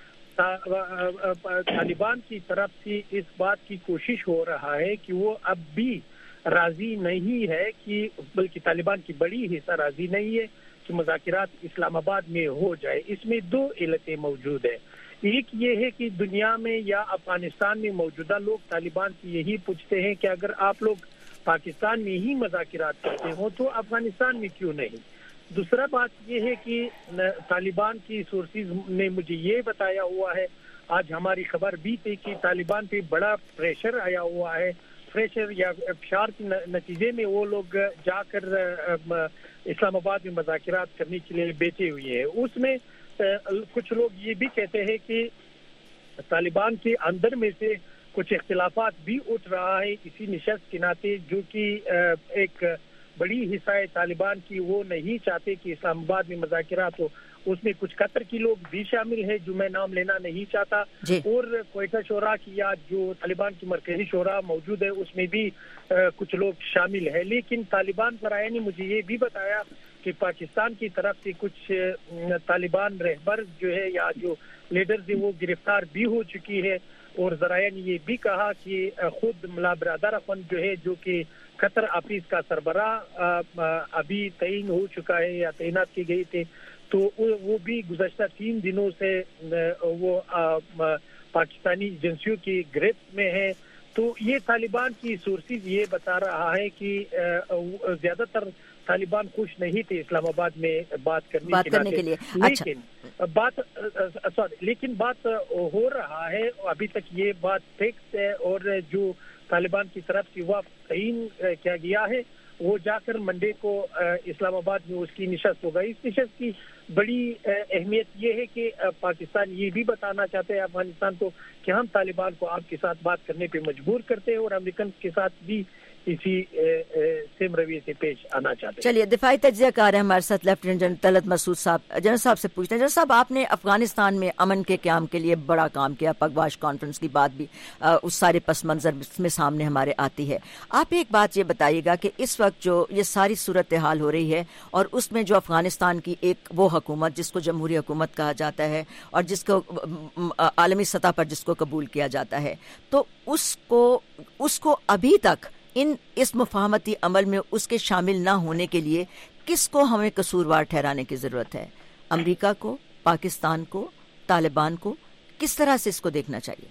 तालिबान की तरफ से इस बात की कोशिश हो रहा है कि वो अब भी राजी नहीं है कि, बल्कि तालिबान की बड़ी हिस्सा राजी नहीं है कि मुज़ाकरात इस्लामाबाद में हो जाए। इसमें दो इल्लतें मौजूद है। एक ये है कि दुनिया में या अफगानिस्तान में मौजूदा लोग तालिबान से यही पूछते हैं कि अगर आप लोग पाकिस्तान में ही मुज़ाकरात करते हो तो अफगानिस्तान में क्यों नहीं। दूसरा बात ये है कि तालिबान की सोर्सेज ने मुझे ये बताया हुआ है, आज हमारी खबर भी थी कि तालिबान पे बड़ा प्रेशर आया हुआ है, प्रेशर या अफशार के नतीजे में वो लोग जाकर इस्लामाबाद में मुज़ाकरात करने के लिए बैठे हुए हैं। उसमें कुछ लोग ये भी कहते हैं कि तालिबान के अंदर में से कुछ इख्तिलाफात भी उठ रहा है इसी निशस्त के नाते, जो कि एक बड़ी हिस्सा है तालिबान की, वो नहीं चाहते कि इस्लामाबाद में मुज़ाकरात हो। उसमें कुछ कतर के लोग भी शामिल है जो मैं नाम लेना नहीं चाहता, और क्वेटा शोरा की या जो तालिबान की मरकजी शोरा मौजूद है उसमें भी कुछ लोग शामिल है। लेकिन तालिबान ज़राए ने मुझे ये भी बताया कि पाकिस्तान की तरफ से कुछ तालिबान रहबर जो है या जो लीडर्स है वो गिरफ्तार भी हो चुकी है, और ज़राए ने ये भी कहा कि खुद मुल्ला बरदर अफन जो है, जो कि कतर ऑफिस का सरबराह अभी तयन हो चुका है या तैनात की गई थे, तो वो भी गुज़श्ता 3 दिनों से वो पाकिस्तानी एजेंसियों की गिरफ्त में है। तो ये तालिबान की सोर्सेज ये बता रहा है कि ज़्यादातर तालिबान खुश नहीं थे इस्लामाबाद में बात करने के लिए। लेकिन बात हो रहा है, अभी तक ये बात फिक्स है, और जो तालिबान की तरफ से वह तयीन किया गया है वो जाकर मंडे को इस्लामाबाद में उसकी निशस्त होगा। इस निशस्त की बड़ी अहमियत ये है कि पाकिस्तान ये भी बताना चाहते हैं अफगानिस्तान को कि हम तालिबान को आपके साथ बात करने पे मजबूर करते हैं और अमेरिकन के साथ भी इसी सेम रवैये से पेश आना चाहते हैं। चलिए, दिफाई तज्ज़ियाकार है हमारे साथ लेफ्टिनेंट जनरल तलत मसूद साहब। जनरल साहब से पूछते हैं, जनरल साहब आपने अफगानिस्तान में अमन के क़याम के लिए बड़ा काम किया, पगवाश कॉन्फ्रेंस की बात भी उस सारे पस मंज़र में सामने हमारे आती है। आप एक बात ये बताइएगा कि इस वक्त जो ये सारी सूरत हाल हो रही है और उसमें जो अफगानिस्तान की एक वो हुकूमत जिसको जमहूरी हुकूमत कहा जाता है और जिसको आलमी सतह पर जिसको कबूल किया जाता है, तो उसको अभी तक इस मुफाहमती अमल में उसके शामिल ना होने के लिए किसको हमें कसूरवार ठहराने की ज़रूरत है? अमेरिका को, पाकिस्तान को, तालिबान को? किस तरह से इसको देखना चाहिए?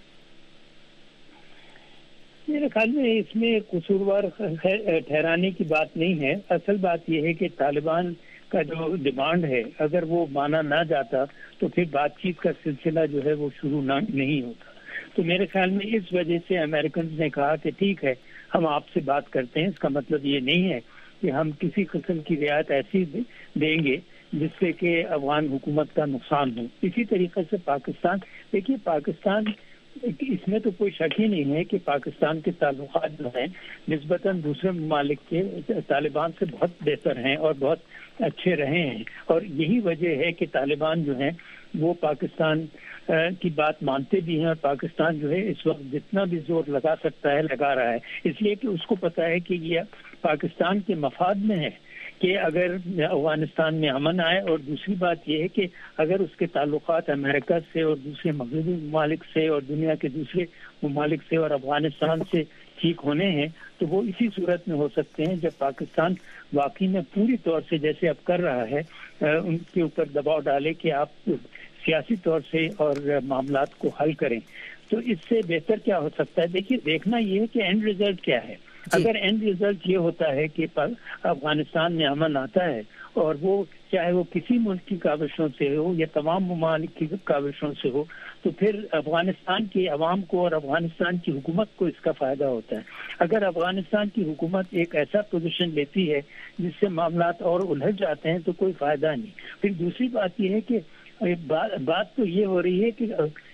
मेरे ख्याल में इसमें कसूरवार ठहराने की बात नहीं है। असल बात यह है कि तालिबान का जो डिमांड है, अगर वो माना ना जाता तो फिर बातचीत का सिलसिला जो है वो शुरू नहीं होता। तो मेरे ख्याल में इस वजह से अमेरिकन ने कहा कि ठीक है, हम आपसे बात करते हैं। इसका मतलब ये नहीं है कि हम किसी किस्म की रियायत ऐसी देंगे जिससे कि अफगान हुकूमत का नुकसान हो। इसी तरीके से पाकिस्तान, देखिए पाकिस्तान, इसमें तो कोई शक ही नहीं है कि पाकिस्तान के ताल्लुकात जो हैं निस्बतन दूसरे ममालिक के तालिबान से बहुत बेहतर हैं और बहुत अच्छे रहे हैं। और यही वजह है कि तालिबान जो हैं वो पाकिस्तान की बात मानते भी हैं और पाकिस्तान जो है इस वक्त जितना भी जोर लगा सकता है लगा रहा है, इसलिए कि उसको पता है कि ये पाकिस्तान के मफाद में है कि अगर अफगानिस्तान में अमन आए। और दूसरी बात यह है कि अगर उसके ताल्लुकात अमेरिका से और दूसरे मगरबी ममालिक से और दुनिया के दूसरे ममालिक से और अफगानिस्तान से ठीक होने हैं तो वो इसी सूरत में हो सकते हैं जब पाकिस्तान वाकई में पूरी तौर से, जैसे अब कर रहा है, उनके ऊपर दबाव डाले कि आप सियासी तौर से और मामलात को हल करें। तो इससे बेहतर क्या हो सकता है? देखिए, देखना ये है कि एंड रिजल्ट क्या है। अगर एंड रिजल्ट ये होता है कि अफगानिस्तान में अमन आता है और वो चाहे वो किसी मुल्क की काविशों से हो या तमाम ममालिक की काविशों से हो, तो फिर अफगानिस्तान की अवाम को और अफगानिस्तान की हुकूमत को इसका फायदा होता है। अगर अफगानिस्तान की हुकूमत एक ऐसा पोजीशन लेती है जिससे मामलात और उलझ जाते हैं तो कोई फायदा नहीं। फिर दूसरी बात यह है कि बात तो ये हो रही है कि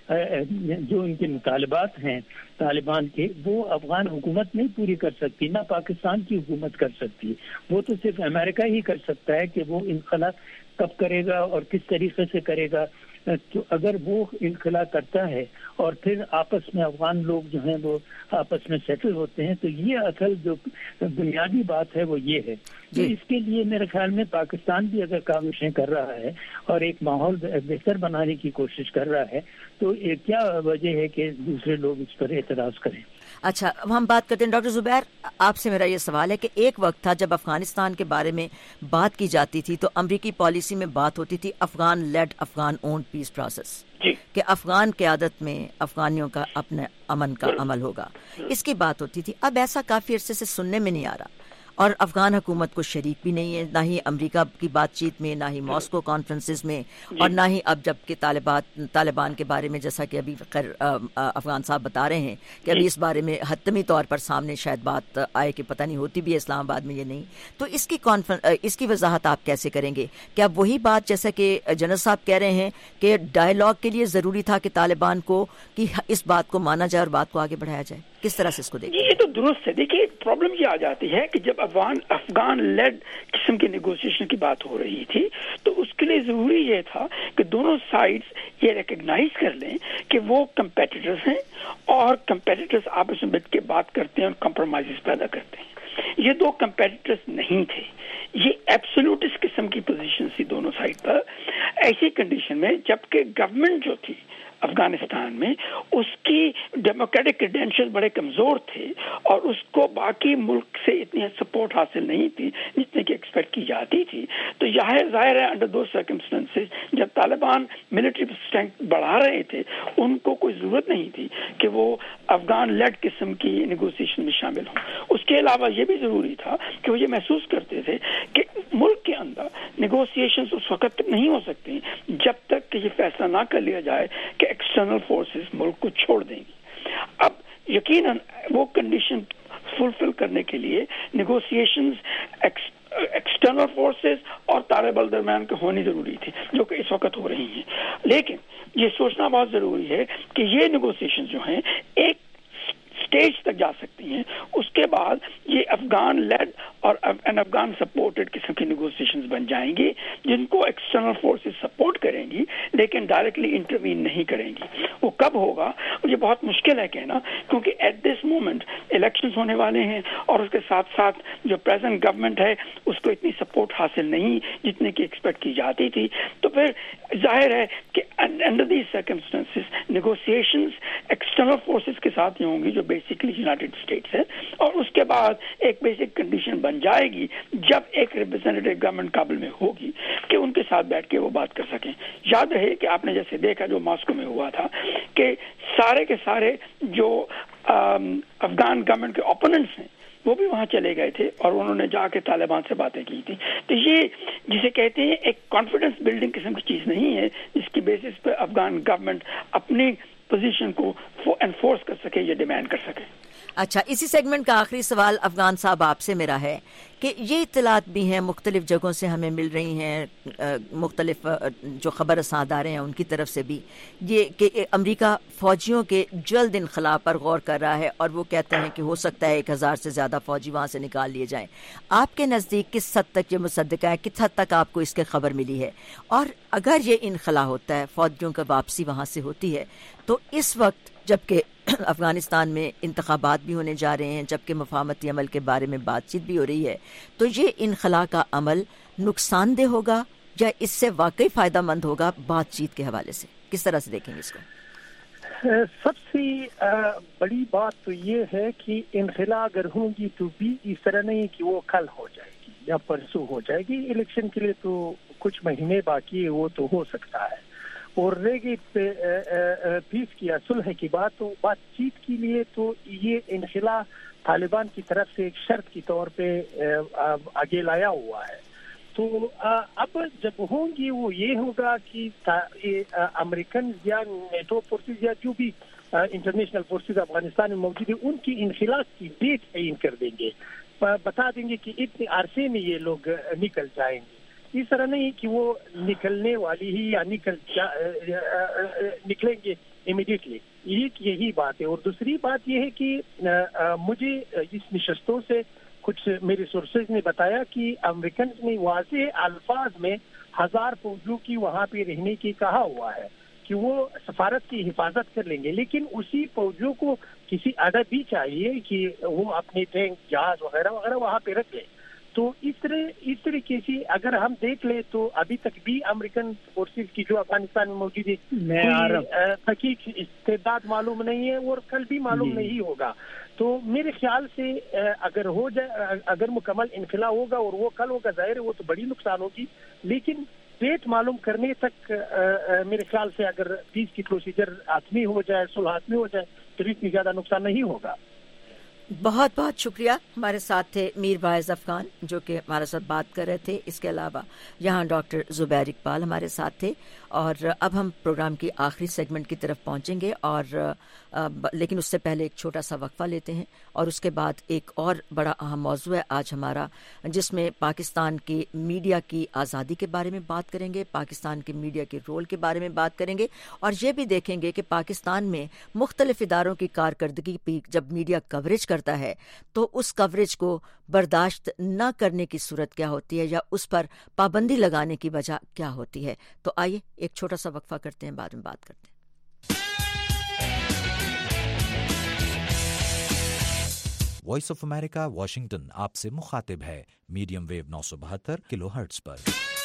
जो इनके मुतालबात हैं तालिबान के, वो अफगान हुकूमत नहीं पूरी कर सकती, ना पाकिस्तान की हुकूमत कर सकती। वो तो सिर्फ अमेरिका ही कर सकता है कि वो इनखला कब करेगा और किस तरीके से करेगा। तो अगर वो इनखला करता है और फिर आपस में अफगान लोग जो हैं वो आपस में सेटल होते हैं, तो ये असल जो बुनियादी बात है वो ये है। तो इसके लिए मेरे ख्याल में पाकिस्तान भी अगर काविशें कर रहा है और एक माहौल बेहतर बनाने की कोशिश कर रहा है, तो क्या वजह है कि दूसरे लोग इस पर एतराज करें? अच्छा, अब हम बात करते हैं डॉक्टर जुबैर, आपसे मेरा ये सवाल है कि एक वक्त था जब अफगानिस्तान के बारे में बात की जाती थी तो अमरीकी पॉलिसी में बात होती थी Afghan led Afghan owned peace process, कि अफगान क़यादत में अफगानियों का अपने अमन का अमल होगा, इसकी बात होती थी। अब ऐसा काफ़ी अरसे से सुनने में नहीं आ रहा और अफगान हुकूमत को शरीक भी नहीं है, ना ही अमेरिका की बातचीत में, ना ही मॉस्को कॉन्फ्रेंसेस में, और ना ही अब जबकि तालिबान के बारे में, जैसा कि अभी अफगान साहब बता रहे हैं कि अभी इस बारे में हतमी तौर पर सामने शायद बात आए कि पता नहीं होती भी है इस्लामाबाद में ये नहीं। तो इसकी वजाहत आप कैसे करेंगे? क्या वही बात जैसा कि जनरल साहब कह रहे हैं कि डायलॉग के लिए ज़रूरी था कि तालिबान को कि इस बात को माना जाए और बात को आगे बढ़ाया जाए? किस तरह से इसको देखिए? ये तो दुरुस्त है। देखिए, प्रॉब्लम ये आ जाती है कि जब अफगान लेड किस्म की नेगोशिएशन की बात हो रही थी तो उसके लिए जरूरी ये था कि दोनों साइड्स ये रिकग्नाइज कर लें कि वो कंपेटिटर्स हैं और कंपेटिटर्स आपस में बैठ के बात करते हैं और कॉम्प्रोमाइजेस पैदा करते हैं। ये दो कंपेटिटर्स नहीं थे, ये एब्सोल्यूटिस्ट किस्म की पोजीशन थी दोनों साइड पर। ऐसी कंडीशन में जबकि गवर्नमेंट जो थी अफगानिस्तान में, उसकी डेमोक्रेटिक क्रेडेंशियल बड़े कमजोर थे और उसको बाकी मुल्क से इतनी सपोर्ट हासिल नहीं थी जितने की एक्सपेक्ट की जाती थी। तो जाहिर है अंडर दो सर्कमस्टेंसेस जब तालिबान मिलिट्री स्ट्रेंथ बढ़ा रहे थे, उनको कोई जरूरत नहीं थी कि वो अफगान लेड किस्म की नेगोशिएशन में शामिल हों। उसके अलावा ये भी जरूरी था कि वो ये महसूस करते थे कि اندر نیگوسیشنز اس وقت تک نہیں ہو سکتے جب تک کہ یہ فیصلہ نہ کر لیا جائے کہ ایکسٹرنل فورسز ملک کو چھوڑ دیں گی. اب یقیناً وہ کنڈیشن فلفل کرنے کے لیے نیگوسیشنز ایکسٹرنل فورسز اور طالبان درمیان کے ہونی ضروری تھی, جو کہ اس وقت ہو رہی ہیں. لیکن یہ سوچنا بہت ضروری ہے کہ یہ نیگوسیشن جو ہیں ایک اسٹیج تک جا سکتی ہیں, اس کے بعد یہ افغان لیڈ اور افغان سپورٹڈ قسم کی نیگوسیشنز بن جائیں گی جن کو ایکسٹرنل فورسز سپورٹ کریں گی لیکن ڈائریکٹلی انٹروین نہیں کریں گی. وہ کب ہوگا یہ بہت مشکل ہے کہنا, کیونکہ ایٹ دس مومنٹ الیکشنز ہونے والے ہیں اور اس کے ساتھ ساتھ جو پریزنٹ گورنمنٹ ہے اس کو اتنی سپورٹ حاصل نہیں جتنے کی ایکسپیکٹ کی جاتی تھی. تو پھر ظاہر ہے کہ under these circumstances negotiations external forces کے ساتھ ہی ہوں گی جو بیسکلی یونائٹڈ اسٹیٹس ہے, اور اس کے بعد ایک بیسک کنڈیشن بن جائے گی جب ایک ریپرزینٹیو گورنمنٹ کابل میں ہوگی کہ ان کے ساتھ بیٹھ کے وہ بات کر سکیں. یاد رہے کہ آپ نے جیسے دیکھا جو ماسکو میں ہوا تھا کہ سارے کے سارے جو افغان گورنمنٹ کے اوپوننٹس ہیں وہ بھی وہاں چلے گئے تھے اور انہوں نے جا کے طالبان سے باتیں کی تھی. تو یہ جسے کہتے ہیں ایک کانفیڈنس بلڈنگ قسم کی چیز نہیں ہے جس کی بیسس پہ افغان گورنمنٹ اپنی پوزیشن کو انفورس کر سکے یا ڈیمانڈ کر سکے. اچھا, اسی سیگمنٹ کا آخری سوال افغان صاحب آپ سے میرا ہے کہ یہ اطلاعات بھی ہیں مختلف جگہوں سے ہمیں مل رہی ہیں, مختلف جو خبر رساں ادارے ہیں ان کی طرف سے بھی, یہ کہ امریکہ فوجیوں کے جلد انخلا پر غور کر رہا ہے اور وہ کہتے ہیں کہ ہو سکتا ہے 1000 سے زیادہ فوجی وہاں سے نکال لیے جائیں. آپ کے نزدیک کس حد تک یہ مصدقہ ہے, کس حد تک آپ کو اس کی خبر ملی ہے, اور اگر یہ انخلا ہوتا ہے, فوجیوں کا واپسی وہاں سے ہوتی ہے, تو اس وقت جبکہ افغانستان میں انتخابات بھی ہونے جا رہے ہیں, جبکہ مفاہمتی عمل کے بارے میں بات چیت بھی ہو رہی ہے, تو یہ انخلا کا عمل نقصان دہ ہوگا یا اس سے واقعی فائدہ مند ہوگا بات چیت کے حوالے سے؟ کس طرح سے دیکھیں گے اس کو؟ سب سے بڑی بات تو یہ ہے کہ انخلا اگر ہوں گی تو بھی اس طرح نہیں کہ وہ کل ہو جائے گی یا پرسوں ہو جائے گی. الیکشن کے لیے تو کچھ مہینے باقی ہے, وہ تو ہو سکتا ہے. اور رہ گئی پیس کی صلح کی بات, تو بات چیت کے لیے تو یہ انخلا طالبان کی طرف سے ایک شرط کے طور پہ آگے لایا ہوا ہے. تو اب جب ہوں گی وہ یہ ہوگا کہ امریکن یا نیٹو فورسز یا جو بھی انٹرنیشنل فورسز افغانستان میں موجود ہیں ان کی انخلا کی ڈیٹ تعین کر دیں گے, بتا دیں گے کہ اتنے عرصے میں یہ لوگ نکل جائیں گے. اس طرح نہیں کہ وہ نکلنے والی ہی یا نکلیں گے امیڈیٹلی. یہی بات ہے. اور دوسری بات یہ ہے کہ مجھے اس نشستوں سے کچھ میرے سورسز نے بتایا کہ امریکن نے واضح الفاظ میں 1000 فوجیوں کی وہاں پہ رہنے کی کہا ہوا ہے کہ وہ سفارت کی حفاظت کر لیں گے, لیکن اسی فوجیوں کو کسی اڈا بھی چاہیے کہ وہ اپنے ٹینک جہاز وغیرہ وغیرہ وہاں پہ رکھ لیں. تو اس طریقے سے اگر ہم دیکھ لیں تو ابھی تک بھی امریکن فورسز کی جو افغانستان میں موجود ہے حقیق استعداد معلوم نہیں ہے اور کل بھی معلوم نہیں ہوگا. تو میرے خیال سے اگر ہو جائے, اگر مکمل انخلا ہوگا اور وہ کل ہوگا, ظاہر ہے وہ تو بڑی نقصان ہوگی, لیکن ڈیٹ معلوم کرنے تک میرے خیال سے اگر پیس کی پروسیجر حتمی ہو جائے, صلح حتمی ہو جائے, تو اتنی زیادہ نقصان نہیں ہوگا. بہت بہت شکریہ. ہمارے ساتھ تھے میر واعظ افغان جو کہ ہمارے ساتھ بات کر رہے تھے. اس کے علاوہ یہاں ڈاکٹر زبیر اقبال ہمارے ساتھ تھے. اور اب ہم پروگرام کی آخری سیگمنٹ کی طرف پہنچیں گے, اور لیکن اس سے پہلے ایک چھوٹا سا وقفہ لیتے ہیں, اور اس کے بعد ایک اور بڑا اہم موضوع ہے آج ہمارا, جس میں پاکستان کے میڈیا کی آزادی کے بارے میں بات کریں گے, پاکستان کے میڈیا کے رول کے بارے میں بات کریں گے, اور یہ بھی دیکھیں گے کہ پاکستان میں مختلف اداروں کی کارکردگی پہ جب میڈیا کوریج کرتا ہے تو اس کوریج کو برداشت نہ کرنے کی صورت کیا ہوتی ہے, یا اس پر پابندی لگانے کی وجہ کیا ہوتی ہے. تو آئیے ایک چھوٹا سا وقفہ کرتے ہیں, بعد میں بات کرتے ہیں. وائس آف امریکہ واشنگٹن آپ سے مخاطب ہے میڈیم ویو 972 کلو ہرٹز پر.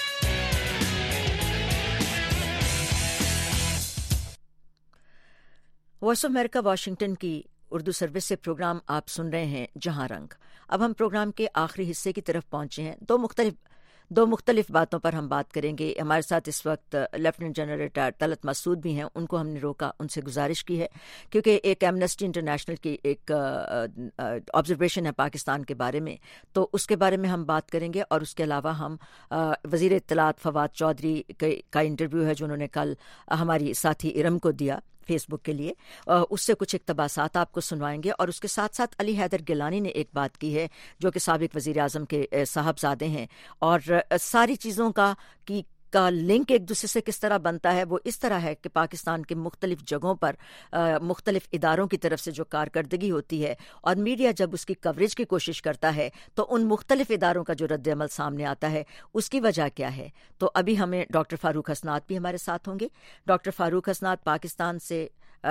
وائس آف امریکہ واشنگٹن کی اردو سروس سے پروگرام آپ سن رہے ہیں جہاں رنگ. اب ہم پروگرام کے آخری حصے کی طرف پہنچے ہیں. دو مختلف باتوں پر ہم بات کریں گے. ہمارے ساتھ اس وقت lieutenant general retire Talat Masood بھی ہیں. ان کو ہم نے روکا, ان سے گزارش کی ہے کیونکہ ایک ایمنسٹی انٹرنیشنل کی ایک آبزرویشن ہے پاکستان کے بارے میں, تو اس کے بارے میں ہم بات کریں گے. اور اس کے علاوہ ہم وزیر اطلاعات فواد چودھری کا انٹرویو ہے جو انہوں نے کل ہماری ساتھی ارم کو دیا فیس بک کے لیے, اس سے کچھ اقتباسات آپ کو سنوائیں گے. اور اس کے ساتھ ساتھ علی حیدر گیلانی نے ایک بات کی ہے جو کہ سابق وزیر اعظم کے صاحبزادے ہیں, اور ساری چیزوں کا لنک ایک دوسرے سے کس طرح بنتا ہے. وہ اس طرح ہے کہ پاکستان کے مختلف جگہوں پر مختلف اداروں کی طرف سے جو کارکردگی ہوتی ہے اور میڈیا جب اس کی کوریج کی کوشش کرتا ہے تو ان مختلف اداروں کا جو رد عمل سامنے آتا ہے اس کی وجہ کیا ہے. تو ابھی ہمیں ڈاکٹر فاروق حسنات بھی ہمارے ساتھ ہوں گے. ڈاکٹر فاروق حسنات پاکستان سے,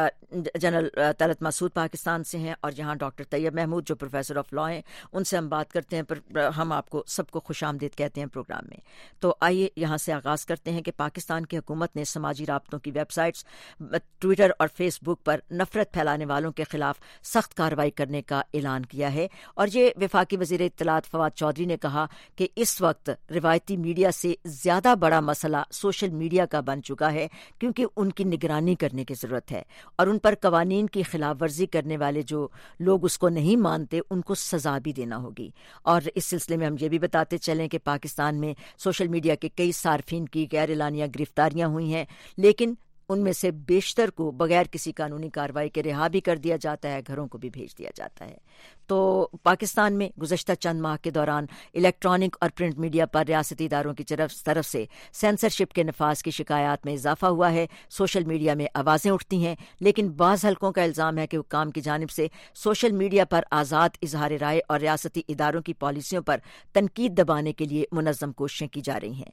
جنرل طلعت مسعود پاکستان سے ہیں, اور یہاں ڈاکٹر طیب محمود جو پروفیسر آف لا ہیں ان سے ہم بات کرتے ہیں. پر ہم آپ کو سب کو خوش آمدید کہتے ہیں پروگرام میں. تو آئیے یہاں سے آغاز کرتے ہیں کہ پاکستان کی حکومت نے سماجی رابطوں کی ویب سائٹس ٹویٹر اور فیس بک پر نفرت پھیلانے والوں کے خلاف سخت کارروائی کرنے کا اعلان کیا ہے. اور یہ وفاقی وزیر اطلاعات فواد چودھری نے کہا کہ اس وقت روایتی میڈیا سے زیادہ بڑا مسئلہ سوشل میڈیا کا بن چکا ہے کیونکہ ان کی نگرانی کرنے کی ضرورت ہے, اور ان پر قوانین کی خلاف ورزی کرنے والے جو لوگ اس کو نہیں مانتے ان کو سزا بھی دینا ہوگی. اور اس سلسلے میں ہم یہ بھی بتاتے چلیں کہ پاکستان میں سوشل میڈیا کے کئی صارفین کی غیر اعلانیہ گرفتاریاں ہوئی ہیں, لیکن ان میں سے بیشتر کو بغیر کسی قانونی کارروائی کے رہا بھی کر دیا جاتا ہے, گھروں کو بھی بھیج دیا جاتا ہے. تو پاکستان میں گزشتہ چند ماہ کے دوران الیکٹرانک اور پرنٹ میڈیا پر ریاستی اداروں کی طرف سے سینسرشپ کے نفاذ کی شکایات میں اضافہ ہوا ہے. سوشل میڈیا میں آوازیں اٹھتی ہیں, لیکن بعض حلقوں کا الزام ہے کہ حکام کی جانب سے سوشل میڈیا پر آزاد اظہار رائے اور ریاستی اداروں کی پالیسیوں پر تنقید دبانے کے لیے منظم کوششیں کی جا رہی ہیں.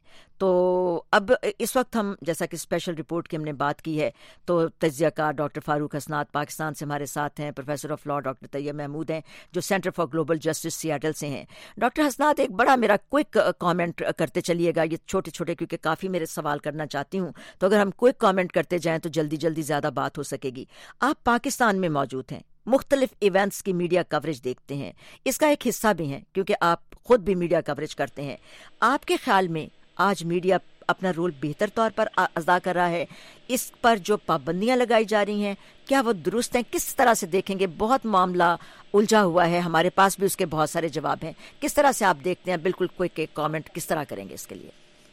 تو اب اس وقت ہم جیسا کہ اسپیشل رپورٹ کی ہم نے بات کی ہے تو تجزیہ کار ڈاکٹر فاروق حسنات پاکستان سے ہمارے ساتھ ہیں, professor of law doctor Tayyab Mahmood ہیں جو centre for global justice Seattle سے ہیں. ڈاکٹر حسنات, ایک بڑا میرا کوئک کامنٹ کرتے چلیے گا, یہ چھوٹے چھوٹے کیونکہ کافی میرے سوال کرنا چاہتی ہوں, تو اگر ہم کوئک کامنٹ کرتے جائیں تو جلدی زیادہ بات ہو سکے گی. آپ پاکستان میں موجود ہیں, مختلف ایونٹس کی میڈیا کوریج دیکھتے ہیں, اس کا ایک حصہ بھی ہیں کیونکہ آپ خود بھی میڈیا کوریج کرتے ہیں. آپ کے خیال میں آج میڈیا اپنا رول بہتر طور پر ادا کر رہا ہے؟ اس پر جو پابندیاں لگائی جا رہی ہیں کیا وہ درست ہیں؟ کس طرح سے دیکھیں گے؟ بہت معاملہ الجھا ہوا ہے, ہمارے پاس بھی اس کے بہت سارے جواب ہیں. کس طرح سے آپ دیکھتے ہیں؟ بالکل کوئک ایک کامنٹ کس طرح کریں گے اس کے لیے؟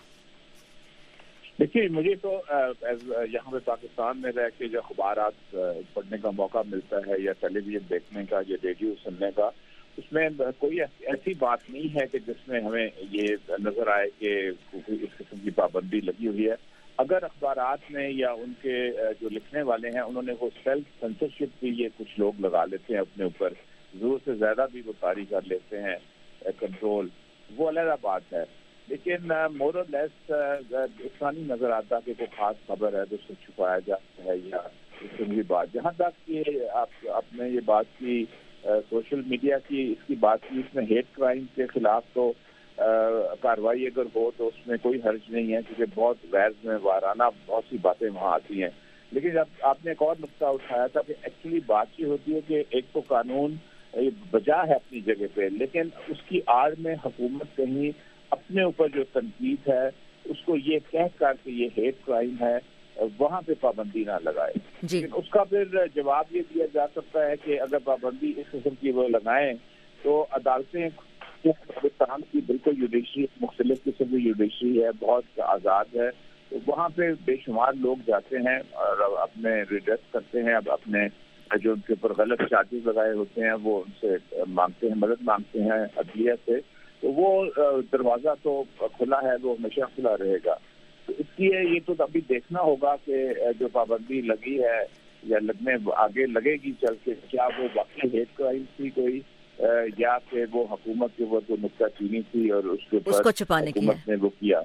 دیکھیے, مجھے تو یہاں پہ پاکستان میں رہ کے جو اخبارات پڑھنے کا موقع ملتا ہے یا ٹیلی ویژن دیکھنے کا یا ریڈیو سننے کا, اس میں کوئی ایسی بات نہیں ہے کہ جس میں ہمیں یہ نظر آئے کہ اس قسم کی پابندی لگی ہوئی ہے. اگر اخبارات میں یا ان کے جو لکھنے والے ہیں انہوں نے وہ سیلف سینسرشپ بھی یہ کچھ لوگ لگا لیتے ہیں اپنے اوپر, ضرورت سے زیادہ بھی وہ طاری کر لیتے ہیں کنٹرول, وہ علیحدہ بات ہے. لیکن مور اور لیس اتنا نہیں نظر آتا کہ کوئی خاص خبر ہے تو اس کو چھپایا جاتا ہے یا اس کی بات. جہاں تک کہ آپ نے یہ بات کی سوشل میڈیا کی, اس کی بات کی, اس میں ہیٹ کرائم کے خلاف تو کارروائی اگر ہو تو اس میں کوئی حرج نہیں ہے کیونکہ بہت غیر ذمہ وارانہ بہت سی باتیں وہاں آتی ہیں. لیکن جب آپ نے ایک اور نقطہ اٹھایا تھا کہ ایکچولی بات یہ ہوتی ہے کہ ایک تو قانون بجا ہے اپنی جگہ پہ, لیکن اس کی آڑ میں حکومت کہیں اپنے اوپر جو تنقید ہے اس کو یہ کہہ کر کہ یہ ہیٹ کرائم ہے وہاں پہ پابندی نہ لگائے. لیکن اس کا پھر جواب یہ دیا جا سکتا ہے کہ اگر پابندی اس قسم کی وہ لگائیں تو عدالتیں پاکستان کی بالکل جوڈیشری مختلف قسم کی جوڈیشری ہے, بہت آزاد ہے, تو وہاں پہ بے شمار لوگ جاتے ہیں اور اپنے ریڈریس کرتے ہیں, اب اپنے جو ان کے اوپر غلط چارجز لگائے ہوتے ہیں وہ ان سے مانگتے ہیں, مدد مانگتے ہیں عدلیہ سے. تو وہ دروازہ تو کھلا ہے, وہ ہمیشہ کھلا رہے گا. تو اس لیے یہ تو ابھی دیکھنا ہوگا کہ جو پابندی لگی ہے یا لگنے آگے لگے گی چل کے, کیا وہ واقعی ہیٹ کرائم تھی کوئی یا کہ وہ حکومت کے اوپر نکتہ چینی تھی اور اس کے اوپر چھپانے کی حکومت نے وہ کیا.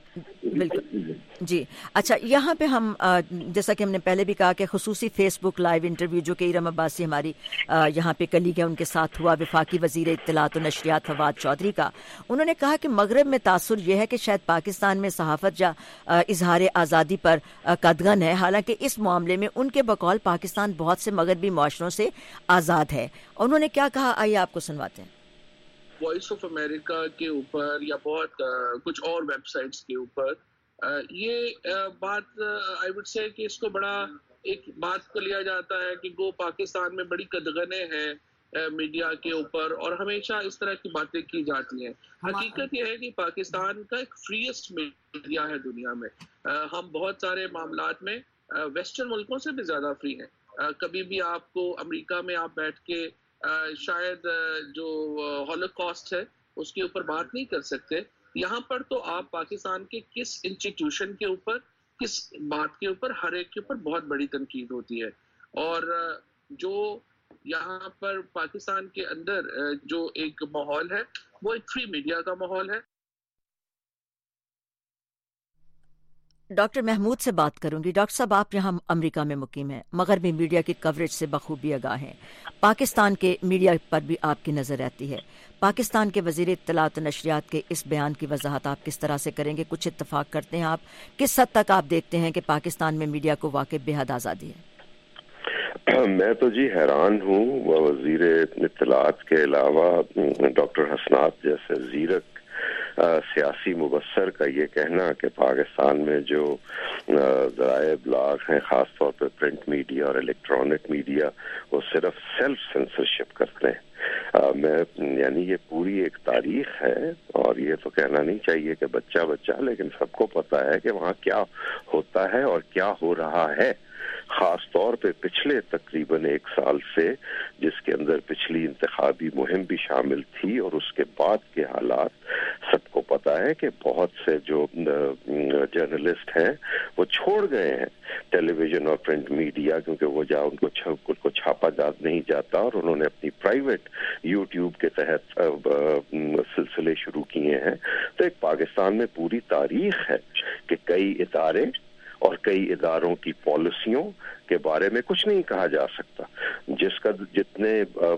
جی اچھا, یہاں پہ ہم جیسا کہ ہم نے پہلے بھی کہا کہ خصوصی فیس بک لائیو انٹرویو جو کہ ارم عباسی ہماری یہاں پہ کلیگ ہے ان کے ساتھ ہوا وفاقی وزیر اطلاعات و نشریات فواد چودھری کا, انہوں نے کہا کہ مغرب میں تاثر یہ ہے کہ شاید پاکستان میں صحافت یا اظہار آزادی پر قدغن ہے, حالانکہ اس معاملے میں ان کے بقول پاکستان بہت سے مغربی معاشروں سے آزاد ہے. انہوں نے کیا کہا, آئیے آپ کو سنواتے ہیں. وائس آف امریکہ کے اوپر یا بہت کچھ اور ویب سائٹس کے اوپر یہ بات آئی وڈ سے کہ اس کو بڑا ایک بات کو لیا جاتا ہے کہ وہ پاکستان میں بڑی قدغنیں ہیں میڈیا کے اوپر، اور ہمیشہ اس طرح کی باتیں کی جاتی ہیں. حقیقت یہ ہے کہ پاکستان کا ایک فریسٹ میڈیا ہے دنیا میں. ہم بہت سارے معاملات میں ویسٹرن ملکوں سے بھی زیادہ فری ہیں. کبھی بھی آپ کو امریکہ میں آپ بیٹھ کے شاید جو ہولوکاسٹ ہے اس کے اوپر بات نہیں کر سکتے. یہاں پر تو آپ پاکستان کے کس انسٹیٹیوشن کے اوپر، کس بات کے اوپر، ہر ایک کے اوپر بہت بڑی تنقید ہوتی ہے. اور جو یہاں پر پاکستان کے اندر جو ایک ماحول ہے وہ ایک فری میڈیا کا ماحول ہے. ڈاکٹر محمود سے بات کروں گی. ڈاکٹر صاحب، آپ یہاں امریکہ میں مقیم ہیں، مغربی میڈیا کی کوریج سے بخوبی آگاہ ہیں. پاکستان کے میڈیا پر بھی آپ کی نظر رہتی ہے. پاکستان کے وزیر اطلاعات و نشریات کے اس بیان کی وضاحت آپ کس طرح سے کریں گے؟ کچھ اتفاق کرتے ہیں آپ؟ کس حد تک آپ دیکھتے ہیں کہ پاکستان میں میڈیا کو واقعی بے حد آزادی ہے؟ میں تو جی حیران ہوں. وزیر اطلاعات کے علاوہ ڈاکٹر حسنات جیسے زیرک سیاسی مبصر کا یہ کہنا کہ پاکستان میں جو ذرائع ابلاغ ہیں، خاص طور پہ پرنٹ میڈیا اور الیکٹرانک میڈیا، وہ صرف سیلف سینسرشپ کرتے ہیں. یعنی یہ پوری ایک تاریخ ہے، اور یہ تو کہنا نہیں چاہیے کہ بچہ لیکن سب کو پتا ہے کہ وہاں کیا ہوتا ہے اور کیا ہو رہا ہے. خاص طور پہ پچھلے تقریباً 1 سال سے، جس کے اندر پچھلی انتخابی مہم بھی شامل تھی، اور اس کے بعد کے حالات سب کو پتا ہے کہ بہت سے جو جرنلسٹ ہیں وہ چھوڑ گئے ہیں ٹیلی ویژن اور پرنٹ میڈیا، کیونکہ وہ ان کو چھاپا نہیں جاتا، اور انہوں نے اپنی پرائیویٹ یوٹیوب کے تحت سلسلے شروع کیے ہیں. تو ایک پاکستان میں پوری تاریخ ہے کہ کئی ادارے اور کئی اداروں کی پالیسیوں کے بارے میں کچھ نہیں کہا جا سکتا. جتنے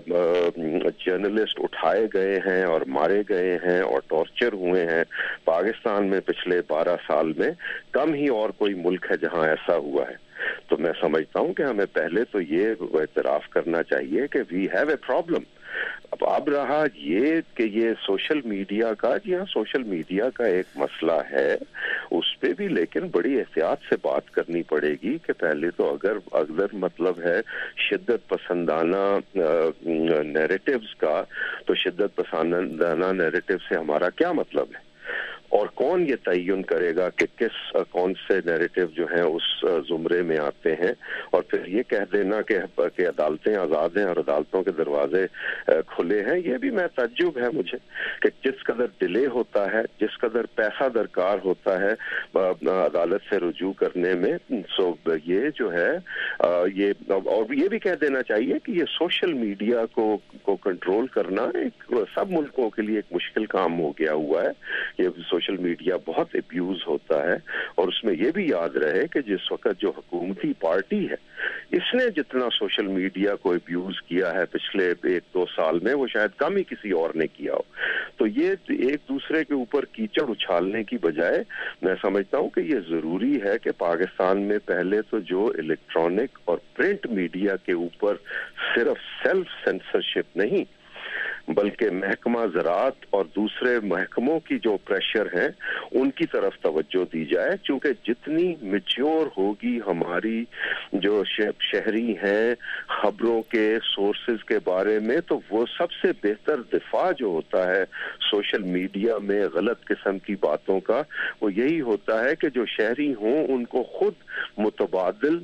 جرنلسٹ اٹھائے گئے ہیں اور مارے گئے ہیں اور ٹارچر ہوئے ہیں پاکستان میں پچھلے 12 سال میں، کم ہی اور کوئی ملک ہے جہاں ایسا ہوا ہے. تو میں سمجھتا ہوں کہ ہمیں پہلے تو یہ اعتراف کرنا چاہیے کہ وی ہیو اے پرابلم. اب رہا یہ کہ یہ سوشل میڈیا کا، جی ہاں سوشل میڈیا کا ایک مسئلہ ہے، اس پہ بھی لیکن بڑی احتیاط سے بات کرنی پڑے گی کہ پہلے تو اگر مطلب ہے شدت پسندانہ نیریٹیوز کا، تو شدت پسندانہ نیریٹیو سے ہمارا کیا مطلب ہے، اور کون یہ تعین کرے گا کہ کون سے نیریٹیو جو ہیں اس زمرے میں آتے ہیں. اور پھر یہ کہہ دینا کہ عدالتیں آزاد ہیں اور عدالتوں کے دروازے کھلے ہیں، یہ بھی میں تعجب ہے مجھے کہ جس قدر ڈیلے ہوتا ہے، جس قدر پیسہ درکار ہوتا ہے عدالت سے رجوع کرنے میں. سو یہ جو ہے یہ، اور یہ بھی کہہ دینا چاہیے کہ یہ سوشل میڈیا کو کنٹرول کرنا ایک سب ملکوں کے لیے ایک مشکل کام ہو گیا ہوا ہے. یہ سوشل میڈیا بہت ابیوز ہوتا ہے، اور اس میں یہ بھی یاد رہے کہ جس وقت جو حکومتی پارٹی ہے اس نے جتنا سوشل میڈیا کو ابیوز کیا ہے پچھلے 1-2 سال میں، وہ شاید کم ہی کسی اور نے کیا ہو. تو یہ ایک دوسرے کے اوپر کیچڑ اچھالنے کی بجائے میں سمجھتا ہوں کہ یہ ضروری ہے کہ پاکستان میں پہلے تو جو الیکٹرانک اور پرنٹ میڈیا کے اوپر صرف سیلف سینسرشپ نہیں، بلکہ محکمہ زراعت اور دوسرے محکموں کی جو پریشر ہیں ان کی طرف توجہ دی جائے. چونکہ جتنی میچور ہوگی ہماری جو شہری ہیں خبروں کے سورسز کے بارے میں، تو وہ سب سے بہتر دفاع جو ہوتا ہے سوشل میڈیا میں غلط قسم کی باتوں کا، وہ یہی ہوتا ہے کہ جو شہری ہوں ان کو خود متبادل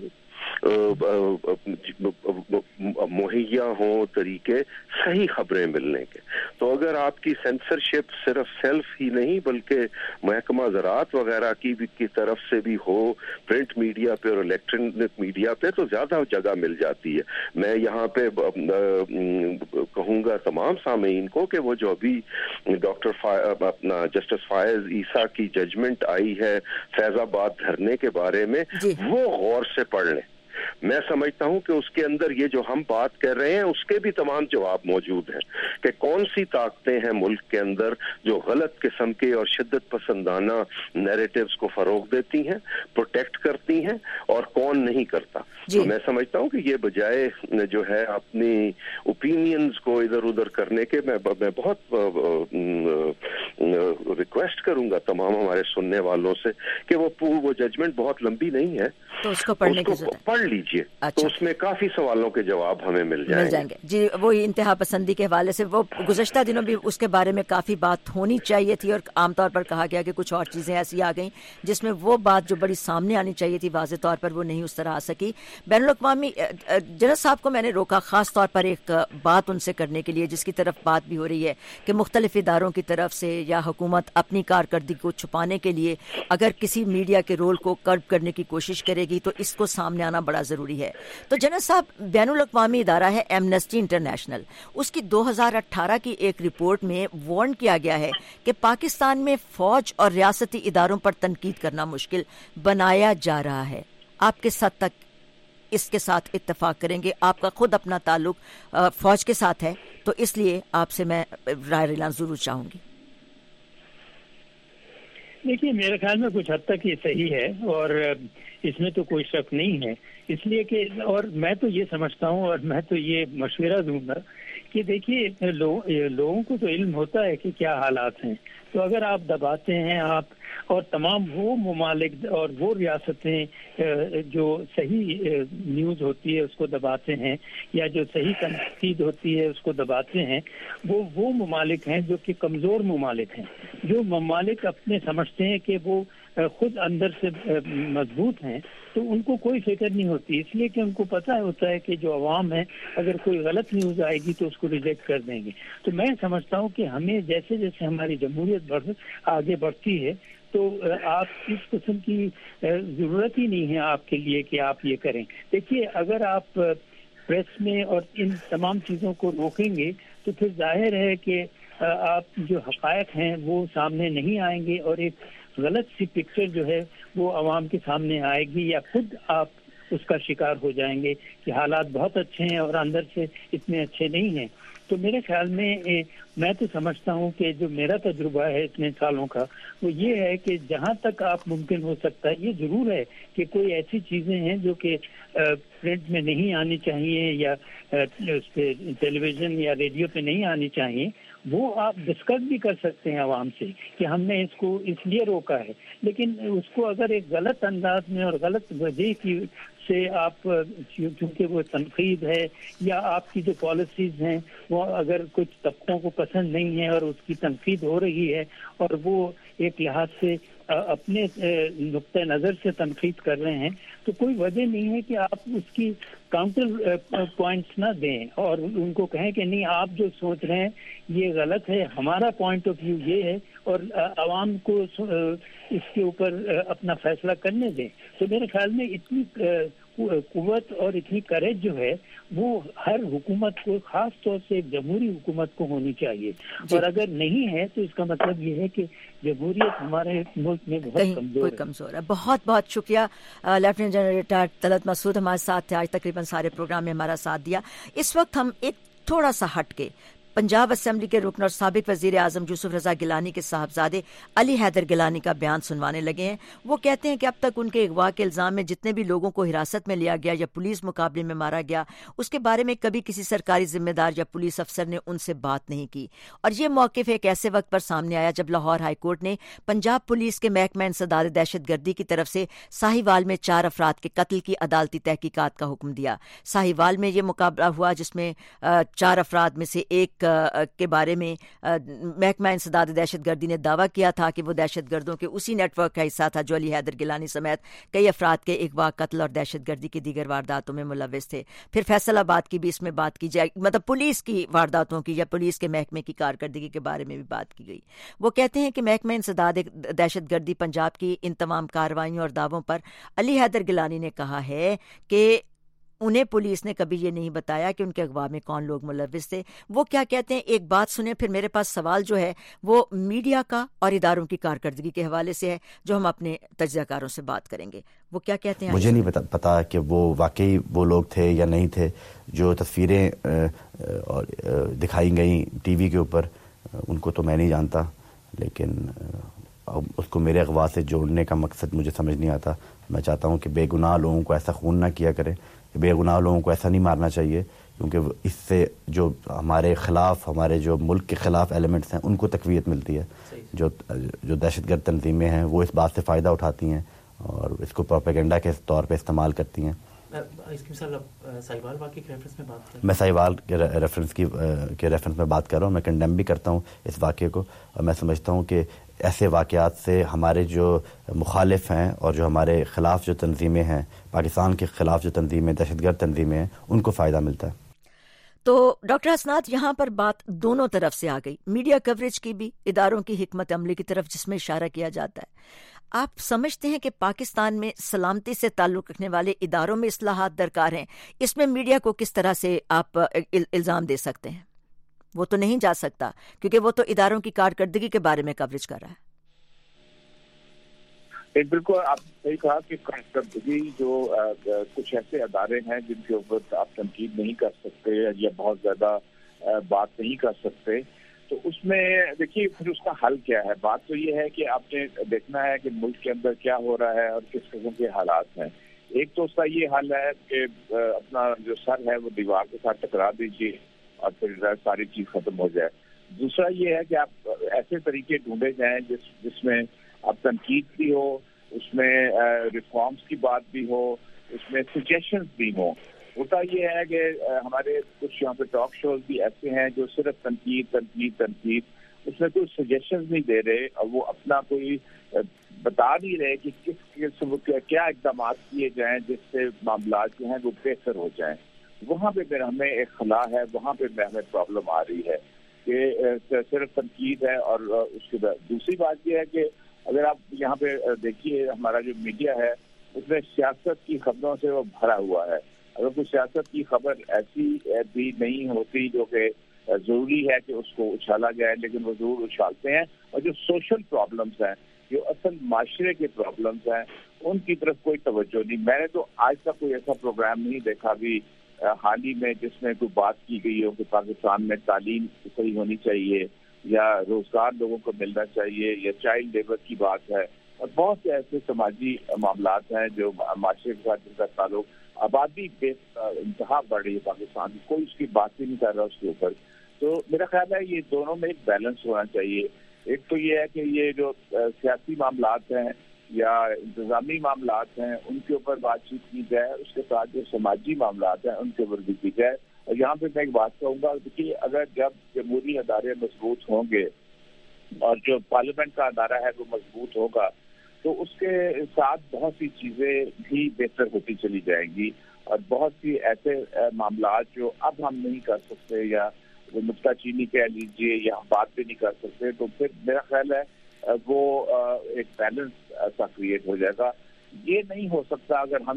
مہیا ہوں طریقے صحیح خبریں ملنے کے. تو اگر آپ کی سینسرشپ صرف سیلف ہی نہیں بلکہ محکمہ زراعت وغیرہ کی طرف سے بھی ہو پرنٹ میڈیا پہ اور الیکٹرانک میڈیا پہ، تو زیادہ جگہ مل جاتی ہے. میں یہاں پہ کہوں گا تمام سامعین کو کہ وہ جو ابھی ڈاکٹر اپنا جسٹس فائز عیسیٰ کی ججمنٹ آئی ہے فیض آباد دھرنے کے بارے میں، وہ غور سے پڑھ لیں، میں سمجھتا ہوں کہ اس کے اندر یہ جو ہم بات کر رہے ہیں اس کے بھی تمام جواب موجود ہیں کہ کون سی طاقتیں ہیں ملک کے اندر جو غلط قسم کے اور شدت پسندانہ نیریٹیوز کو فروغ دیتی ہیں، پروٹیکٹ کرتی ہیں، اور کون نہیں کرتا. تو میں سمجھتا ہوں کہ یہ بجائے جو ہے اپنی اوپینینز کو ادھر ادھر کرنے کے، میں بہت ریکویسٹ کروں گا تمام ہمارے سننے والوں سے کہ وہ ججمنٹ بہت لمبی نہیں ہے، تو اس کو پڑھ لیجئے. تو اس میں کافی سوالوں کے جواب ہمیں مل جائیں گے. جی، وہی انتہا پسندی کے حوالے سے وہ گزشتہ دنوں بھی اس کے بارے میں کافی بات ہونی چاہیے تھی، اور عام طور پر کہا گیا کہ کچھ اور چیزیں ایسی آ گئیں جس میں وہ بات جو بڑی سامنے آنی چاہیے تھی واضح طور پر وہ نہیں اس طرح آ سکی. بین الاقوامی جنرل صاحب کو میں نے روکا خاص طور پر ایک بات ان سے کرنے کے لیے جس کی طرف بات بھی ہو رہی ہے کہ مختلف اداروں کی طرف سے یا حکومت اپنی کارکردگی کو چھپانے کے لیے اگر کسی میڈیا کے رول کو کرب کرنے کی کوشش کرے گی تو اس کو سامنے آنا بڑا ضروری ہے. تو جنرل صاحب، بین الاقوامی ادارہ ہے ایمنسٹی انٹرنیشنل، اس کی 2018 کی ایک رپورٹ میں وارن کیا گیا ہے کہ پاکستان میں فوج اور ریاستی اداروں پر تنقید کرنا مشکل بنایا جا رہا ہے. آپ کس حد تک اس کے ساتھ اتفاق کریں گے؟ آپ کا خود اپنا تعلق فوج کے ساتھ ہے، تو اس لیے آپ سے میں رائے لینا ضرور چاہوں گی. دیکھیے، میرے خیال میں کچھ حد تک یہ صحیح ہے اور اس میں تو کوئی شک نہیں ہے، اس لیے کہ اور میں تو یہ سمجھتا ہوں اور میں تو یہ مشورہ دوں گا کہ دیکھیے لوگوں کو تو علم ہوتا ہے کہ کیا حالات ہیں. تو اگر آپ دباتے ہیں آپ اور تمام وہ ممالک اور وہ ریاستیں جو صحیح نیوز ہوتی ہے اس کو دباتے ہیں یا جو صحیح تنقید ہوتی ہے اس کو دباتے ہیں، وہ ممالک ہیں جو کہ کمزور ممالک ہیں. جو ممالک اپنے سمجھتے ہیں کہ وہ خود اندر سے مضبوط ہیں تو ان کو کوئی فکر نہیں ہوتی، اس لیے کہ ان کو پتہ ہوتا ہے کہ جو عوام ہے اگر کوئی غلط نیوز آئے گی تو اس کو ریجیکٹ کر دیں گے. تو میں سمجھتا ہوں کہ ہمیں جیسے جیسے ہماری جمہوریت آگے بڑھتی ہے تو آپ اس قسم کی ضرورت ہی نہیں ہے آپ کے لیے کہ آپ یہ کریں. دیکھیے، اگر آپ پریس میں اور ان تمام چیزوں کو روکیں گے تو پھر ظاہر ہے کہ آپ جو حقائق ہیں وہ سامنے نہیں آئیں گے اور ایک غلط سی پکچر جو ہے وہ عوام کے سامنے آئے گی، یا خود آپ اس کا شکار ہو جائیں گے کہ حالات بہت اچھے ہیں اور اندر سے اتنے اچھے نہیں ہیں. تو میرے خیال میں تو سمجھتا ہوں کہ جو میرا تجربہ ہے اتنے سالوں کا وہ یہ ہے کہ جہاں تک آپ ممکن ہو سکتا ہے، یہ ضرور ہے کہ کوئی ایسی چیزیں ہیں جو کہ پرنٹ میں نہیں آنی چاہیے یا ٹیلی ویژن یا ریڈیو پہ نہیں آنی چاہیے، وہ آپ ڈسکس بھی کر سکتے ہیں عوام سے کہ ہم نے اس کو اس لیے روکا ہے. لیکن اس کو اگر ایک غلط انداز میں اور غلط وجہ کی سے آپ، چونکہ وہ تنقید ہے یا آپ کی جو پالیسیز ہیں وہ اگر کچھ طبقوں کو پسند نہیں ہے اور اس کی تنقید ہو رہی ہے اور وہ ایک لحاظ سے اپنے نقطۂ نظر سے تنقید کر رہے ہیں، تو کوئی وجہ نہیں ہے کہ آپ اس کی کاؤنٹر پوائنٹس نہ دیں اور ان کو کہیں کہ نہیں، آپ جو سوچ رہے ہیں یہ غلط ہے، ہمارا پوائنٹ آف ویو یہ ہے، اور عوام کو اس کے اوپر اپنا فیصلہ کرنے دیں. تو میرے خیال میں اتنی قوت اور اتنی کریج جو ہے وہ ہر حکومت کو، خاص طور سے ایک جمہوری حکومت کو ہونی چاہیے. اور اگر نہیں ہے تو اس کا مطلب یہ ہے کہ جمہوریت ہمارے ملک میں بہت کمزور ہے. بہت بہت شکریہ lieutenant general retired Talat Masood ہمارے ساتھ تھے، آج تقریباً سارے پروگرام میں ہمارا ساتھ دیا. اس وقت ہم ایک تھوڑا سا ہٹ کے پنجاب اسمبلی کے رکن اور سابق وزیر اعظم یوسف رضا گیلانی کے صاحبزادے علی حیدر گیلانی کا بیان سنوانے لگے ہیں. وہ کہتے ہیں کہ اب تک ان کے اغوا کے الزام میں جتنے بھی لوگوں کو حراست میں لیا گیا یا پولیس مقابلے میں مارا گیا، اس کے بارے میں کبھی کسی سرکاری ذمہ دار یا پولیس افسر نے ان سے بات نہیں کی. اور یہ موقف ایک ایسے وقت پر سامنے آیا جب لاہور ہائی کورٹ نے پنجاب پولیس کے محکمہ انسداد دہشت گردی کی طرف سے ساہیوال میں 4 افراد کے قتل کی عدالتی تحقیقات کا حکم دیا. ساہیوال میں یہ مقابلہ ہوا جس میں 4 افراد میں سے ایک کے بارے میں محکمہ انسداد دہشت گردی نے دعویٰ کیا تھا کہ وہ دہشت گردوں کے اسی نیٹ ورک کا حصہ تھا جو علی حیدر گیلانی سمیت کئی افراد کے اغوا، قتل اور دہشت گردی کی دیگر وارداتوں میں ملوث تھے. پھر فیصل آباد کی بھی اس میں بات کی جائے، مطلب پولیس کی وارداتوں کی یا پولیس کے محکمے کی کارکردگی کے بارے میں بھی بات کی گئی. وہ کہتے ہیں کہ محکمہ انسداد دہشت گردی پنجاب کی ان تمام کارروائیوں اور دعووں پر علی حیدر گیلانی نے کہا ہے کہ انہیں پولیس نے کبھی یہ نہیں بتایا کہ ان کے اغوا میں کون لوگ ملوث تھے. وہ کیا کہتے ہیں, ایک بات سنیں, پھر میرے پاس سوال جو ہے وہ میڈیا کا اور اداروں کی کارکردگی کے حوالے سے ہے جو ہم اپنے تجزیہ کاروں سے بات کریں گے. وہ کیا کہتے ہیں؟ مجھے نہیں پتا کہ وہ واقعی وہ لوگ تھے یا نہیں تھے. جو تصویریں دکھائی گئیں ٹی وی کے اوپر ان کو تو میں نہیں جانتا, لیکن اس کو میرے اغوا سے جوڑنے کا مقصد مجھے سمجھ نہیں آتا. میں چاہتا ہوں کہ بے گناہ لوگوں کو ایسا خون نہ کیا کریں, بے گناہ لوگوں کو ایسا نہیں مارنا چاہیے, کیونکہ اس سے جو ہمارے خلاف, ہمارے جو ملک کے خلاف ایلیمنٹس ہیں ان کو تقویت ملتی ہے. جو دہشت گرد تنظیمیں ہیں وہ اس بات سے فائدہ اٹھاتی ہیں اور اس کو پروپیگنڈا کے طور پہ استعمال کرتی ہیں. میں ساہیوال کے ریفرنس میں بات کر رہا ہوں. میں کنڈیم بھی کرتا ہوں اس واقعے کو, اور میں سمجھتا ہوں کہ ایسے واقعات سے ہمارے جو مخالف ہیں اور جو ہمارے خلاف جو تنظیمیں ہیں, پاکستان کے خلاف جو تنظیمیں, دہشت گرد تنظیمیں ہیں, ان کو فائدہ ملتا ہے. تو ڈاکٹر حسنات, یہاں پر بات دونوں طرف سے آ گئی, میڈیا کوریج کی بھی, اداروں کی حکمت عملی کی طرف جس میں اشارہ کیا جاتا ہے. آپ سمجھتے ہیں کہ پاکستان میں سلامتی سے تعلق رکھنے والے اداروں میں اصلاحات درکار ہیں؟ اس میں میڈیا کو کس طرح سے آپ الزام دے سکتے ہیں؟ وہ تو نہیں جا سکتا کیونکہ وہ تو اداروں کی کارکردگی کے بارے میں کوریج کر رہا ہے. بالکل آپ صحیح کہا کہ کارکردگی جو کچھ ایسے ادارے ہیں جن کے اوپر آپ تنقید نہیں کر سکتے یا بہت زیادہ بات نہیں کر سکتے, تو اس میں دیکھیے پھر اس کا حل کیا ہے. بات تو یہ ہے کہ آپ نے دیکھنا ہے کہ ملک کے اندر کیا ہو رہا ہے اور کس قسم کے حالات ہیں. ایک تو اس کا یہ حل ہے کہ اپنا جو سر ہے وہ دیوار کے ساتھ ٹکرا دیجیے اور پھر ساری چیز ختم ہو جائے. دوسرا یہ ہے کہ آپ ایسے طریقے ڈھونڈے جائیں جس میں آپ تنقید بھی ہو, اس میں ریفارمز کی بات بھی ہو, اس میں سجیشنز بھی ہوں. ہوتا یہ ہے کہ ہمارے کچھ یہاں پہ ٹاک شوز بھی ایسے ہیں جو صرف تنقید, اس میں کوئی سجیشنز نہیں دے رہے اور وہ اپنا کوئی بتا نہیں رہے کہ کس کیا اقدامات کیے جائیں جس سے معاملات جو ہیں وہ بہتر ہو جائیں. وہاں پہ پھر ہمیں ایک خلا ہے, وہاں پہ ہمیں پرابلم آ رہی ہے کہ صرف تنقید ہے. اور اس کے بعد دوسری بات یہ ہے کہ اگر آپ یہاں پہ دیکھیے ہمارا جو میڈیا ہے اس میں سیاست کی خبروں سے وہ بھرا ہوا ہے. اگر کوئی سیاست کی خبر ایسی بھی نہیں ہوتی جو کہ ضروری ہے کہ اس کو اچھالا جائے, لیکن وہ ضرور اچھالتے ہیں. اور جو سوشل پرابلمس ہیں, جو اصل معاشرے کے پرابلمس ہیں, ان کی طرف کوئی توجہ نہیں. میں نے تو آج تک کوئی ایسا پروگرام نہیں دیکھا بھی حال ہی میں جس میں کوئی بات کی گئی ہو کہ پاکستان میں تعلیم صحیح ہونی چاہیے یا روزگار لوگوں کو ملنا چاہیے یا چائلڈ لیبر کی بات ہے. اور بہت سے ایسے سماجی معاملات ہیں جو معاشرے کے ساتھ جن کا تعلق. آبادی بے انتہا بڑھ رہی ہے پاکستان کی, کوئی اس کی بات ہی نہیں کر رہا اس کے اوپر. تو میرا خیال ہے یہ دونوں میں ایک بیلنس ہونا چاہیے. ایک تو یہ ہے کہ یہ جو سیاسی معاملات ہیں یا انتظامی معاملات ہیں ان کے اوپر بات چیت کی جائے, اس کے ساتھ جو سماجی معاملات ہیں ان کے اوپر بھی کی جائے. اور یہاں پہ میں ایک بات کہوں گا کہ اگر جب جمہوری ادارے مضبوط ہوں گے اور جو پارلیمنٹ کا ادارہ ہے وہ مضبوط ہوگا تو اس کے ساتھ بہت سی چیزیں بھی بہتر ہوتی چلی جائیں گی. اور بہت سی ایسے معاملات جو اب ہم نہیں کر سکتے یا وہ نکتہ چینی کہہ لیجیے یا ہم بات بھی نہیں کر سکتے, تو پھر میرا خیال ہے وہ ایک بیلنس ایسا کریٹ ہو جائے گا. یہ نہیں ہو سکتا اگر ہم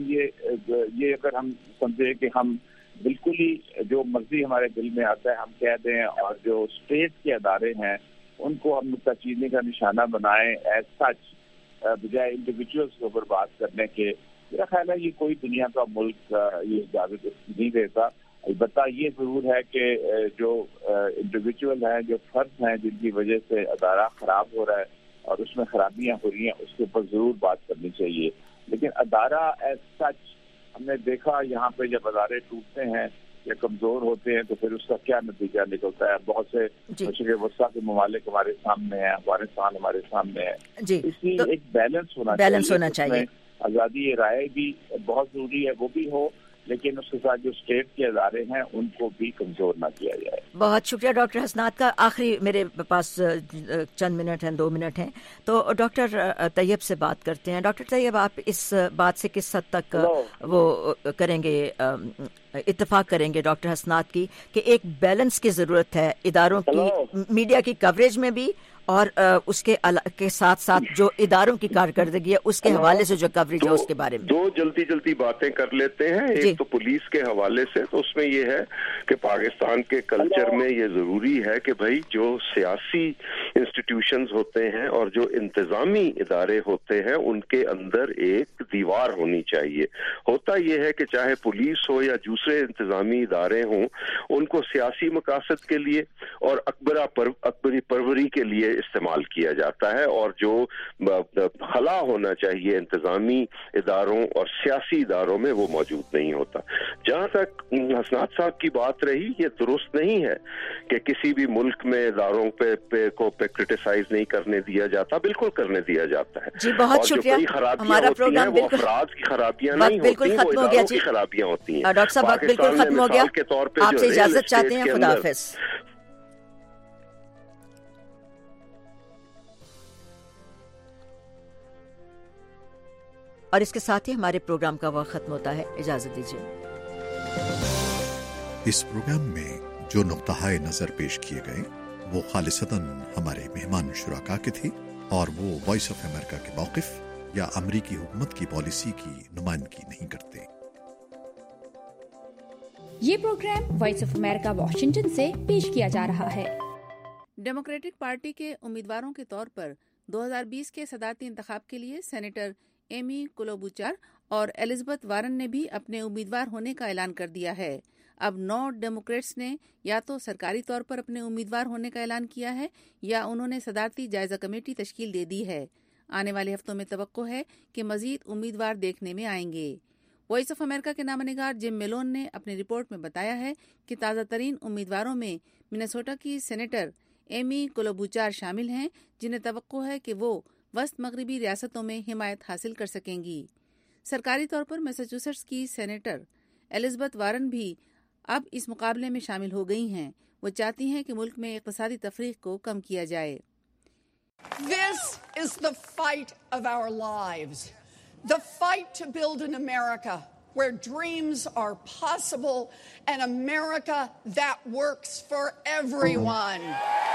یہ اگر ہم سمجھے کہ ہم بالکل ہی جو مرضی ہمارے دل میں آتا ہے ہم کہہ دیں, اور جو اسٹیٹ کے ادارے ہیں ان کو ہم نکتہ چینی کا نشانہ بنائیں ایز سچ بجائے انڈیویجولس کے اوپر بات کرنے کے. میرا خیال ہے یہ کوئی دنیا کا ملک یہ اجازت نہیں دیتا. البتہ یہ ضرور ہے کہ جو انڈیویجول ہیں, جو فرد ہیں جن کی وجہ سے ادارہ خراب ہو رہا ہے اور اس میں خرابیاں ہو رہی ہیں, اس کے اوپر ضرور بات کرنی چاہیے. لیکن ادارہ ایز سچ ہم نے دیکھا یہاں پہ جب ادارے ٹوٹتے ہیں یا کمزور ہوتے ہیں تو پھر اس کا کیا نتیجہ نکلتا ہے. بہت سے مشرق وسطیٰ کے ممالک ہمارے سامنے ہیں, افغانستان ہمارے سامنے ہے. اس لیے ایک بیلنس ہونا چاہیے. آزادی رائے بھی بہت ضروری ہے, وہ بھی ہو, لیکن اس کے ساتھ جو اسٹیٹ کے ادارے ہیں ان کو بھی کمزور نہ کیا جائے. بہت شکریہ ڈاکٹر حسنات کا. آخری میرے پاس چند منٹ ہیں, 2 منٹ ہیں, تو ڈاکٹر طیب سے بات کرتے ہیں. ڈاکٹر طیب, آپ اس بات سے کس حد تک وہ کریں گے, اتفاق کریں گے ڈاکٹر حسنات کی کہ ایک بیلنس کی ضرورت ہے اداروں کی, میڈیا کی کوریج میں بھی اور اس کے ساتھ ساتھ جو اداروں کی کارکردگی ہے اس کے حوالے سے جو کوریج ہے اس کے بارے میں 2 جلدی باتیں کر لیتے ہیں. ایک تو پولیس کے حوالے سے، تو اس میں یہ ہے کہ پاکستان کے کلچر میں یہ ضروری ہے کہ بھائی جو سیاسی انسٹیٹیوشنز ہوتے ہیں اور جو انتظامی ادارے ہوتے ہیں ان کے اندر ایک دیوار ہونی چاہیے. ہوتا یہ ہے کہ چاہے پولیس ہو یا دوسرے انتظامی ادارے ہوں، ان کو سیاسی مقاصد کے لیے اور اکبری پروری کے لیے استعمال کیا جاتا ہے، اور جو خلا ہونا چاہیے انتظامی اداروں اور سیاسی اداروں میں وہ موجود نہیں ہوتا. جہاں تک حسنات صاحب کی بات رہی، یہ درست نہیں ہے کہ کسی بھی ملک میں اداروں پہ کرٹیسائز نہیں کرنے دیا جاتا. بالکل کرنے دیا جاتا ہے. جی بہت شکریہ. ہمارا پروگرام وہ افراد کی خرابیاں نہیں ہوتی، وہ اداروں کی خرابیاں ہوتی ہیں. ڈاکٹر صاحب وقت بالکل ختم ہو گیا. آپ سے اجازت چاہتے ہیں. خدا حافظ. اور اس کے ساتھ ہی ہمارے پروگرام کا وقت ختم ہوتا ہے. اجازت دیجیے. اس پروگرام میں جو نقطۂ نظر پیش کیے گئے وہ خالصتاً ہمارے مہمان شرکا کے تھے اور وہ وائس آف امریکہ کے موقف یا امریکی حکومت کی پالیسی کی نمائندگی نہیں کرتے. یہ programme voice of America Washington سے پیش کیا جا رہا ہے. ڈیموکریٹک پارٹی کے امیدواروں کے طور پر 2020 کے صدارتی انتخاب کے لیے سینیٹر ایمی کلوبوچر اور الزبتھ وارن نے بھی اپنے امیدوار ہونے کا اعلان کر دیا ہے. اب 9 ڈیموکریٹس نے یا تو سرکاری طور پر اپنے امیدوار ہونے کا اعلان کیا ہے یا انہوں نے صدارتی جائزہ کمیٹی تشکیل دے دی ہے. آنے والے ہفتوں میں توقع ہے کہ مزید امیدوار دیکھنے میں آئیں گے. وائس آف امریکہ کے نامہ نگار جم میلون نے اپنی رپورٹ میں بتایا ہے کہ تازہ ترین امیدواروں میں منیسوٹا کی سینیٹر ایمی کلوبوچر شامل ہیں، جنہیں توقع ہے کہ وہ وسط مغربی ریاستوں میں حمایت حاصل کر سکیں گی. سرکاری طور پر میساچوسیٹس کی سینیٹر الزبتھ وارن بھی اب اس مقابلے میں شامل ہو گئی ہیں. وہ چاہتی ہیں کہ ملک میں اقتصادی تفریق کو کم کیا جائے. This is the fight of our lives. The fight to build an America where dreams are possible and America that works for everyone.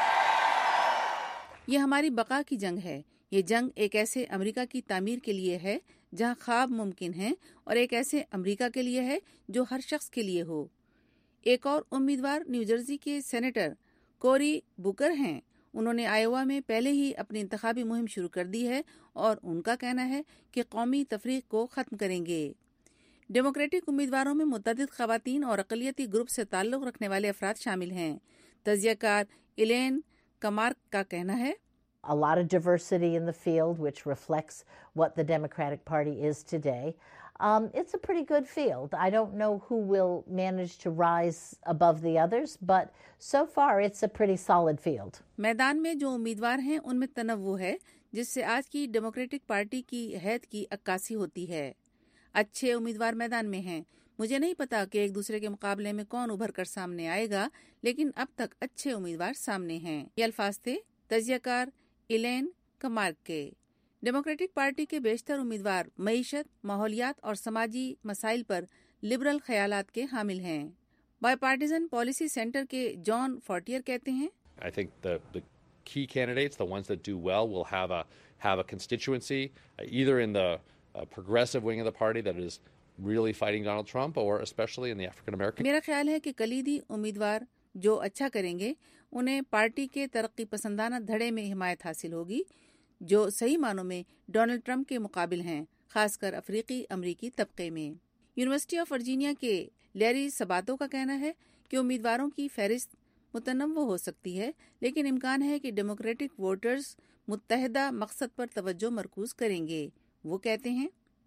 یہ ہماری بقا کی جنگ ہے. یہ جنگ ایک ایسے امریکہ کی تعمیر کے لیے ہے جہاں خواب ممکن ہیں، اور ایک ایسے امریکہ کے لیے ہے جو ہر شخص کے لیے ہو. ایک اور امیدوار نیو جرسی کے سینیٹر کوری بوکر ہیں. انہوں نے آئیوا میں پہلے ہی اپنی انتخابی مہم شروع کر دی ہے اور ان کا کہنا ہے کہ قومی تفریق کو ختم کریں گے. ڈیموکریٹک امیدواروں میں متعدد خواتین اور اقلیتی گروپ سے تعلق رکھنے والے افراد شامل ہیں. تجزیہ کار ایلین کمارک کا کہنا ہے a lot of diversity in the field, which reflects what the Democratic Party is today. It's a pretty good field. I don't know who will manage to rise above the others, but so far it's a pretty solid field. میدان میں جو امیدوار ہیں ان میں تنوع ہے، جس سے آج کی ڈیموکریٹک پارٹی کی حیثیت کی عکاسی ہوتی ہے. اچھے امیدوار میدان میں ہیں. مجھے نہیں پتا کہ ایک دوسرے کے مقابلے میں کون ابھر کر سامنے آئے گا، لیکن اب تک اچھے امیدوار سامنے ہیں. یہ الفاظ تھے تجزیہ کار ایلین کمارک کے. ڈیموکریٹک پارٹی کے بیشتر امیدوار معیشت، ماحولیات اور سماجی مسائل پر لبرل خیالات کے حامل ہیں. بائی پارٹیزن پالیسی سینٹر کے جان فورٹیئر کہتے ہیں I think the key candidates, the ones that do well, will have a constituency either in the progressive wing of the party that is really fighting Donald Trump, or especially in the African American. میرا خیال ہے کہ کلیدی امیدوار جو اچھا کریں گے انہیں پارٹی کے ترقی پسندانہ دھڑے میں حمایت حاصل ہوگی، جو صحیح معنوں میں ڈونلڈ ٹرمپ کے مقابل ہیں، خاص کر افریقی امریکی طبقے میں. یونیورسٹی آف ورجینیا کے لیری سباتو کا کہنا ہے کہ امیدواروں کی فہرست متنوع ہو سکتی ہے، لیکن امکان ہے کہ ڈیموکریٹک ووٹرز متحدہ مقصد پر توجہ مرکوز کریں گے. وہ کہتے ہیں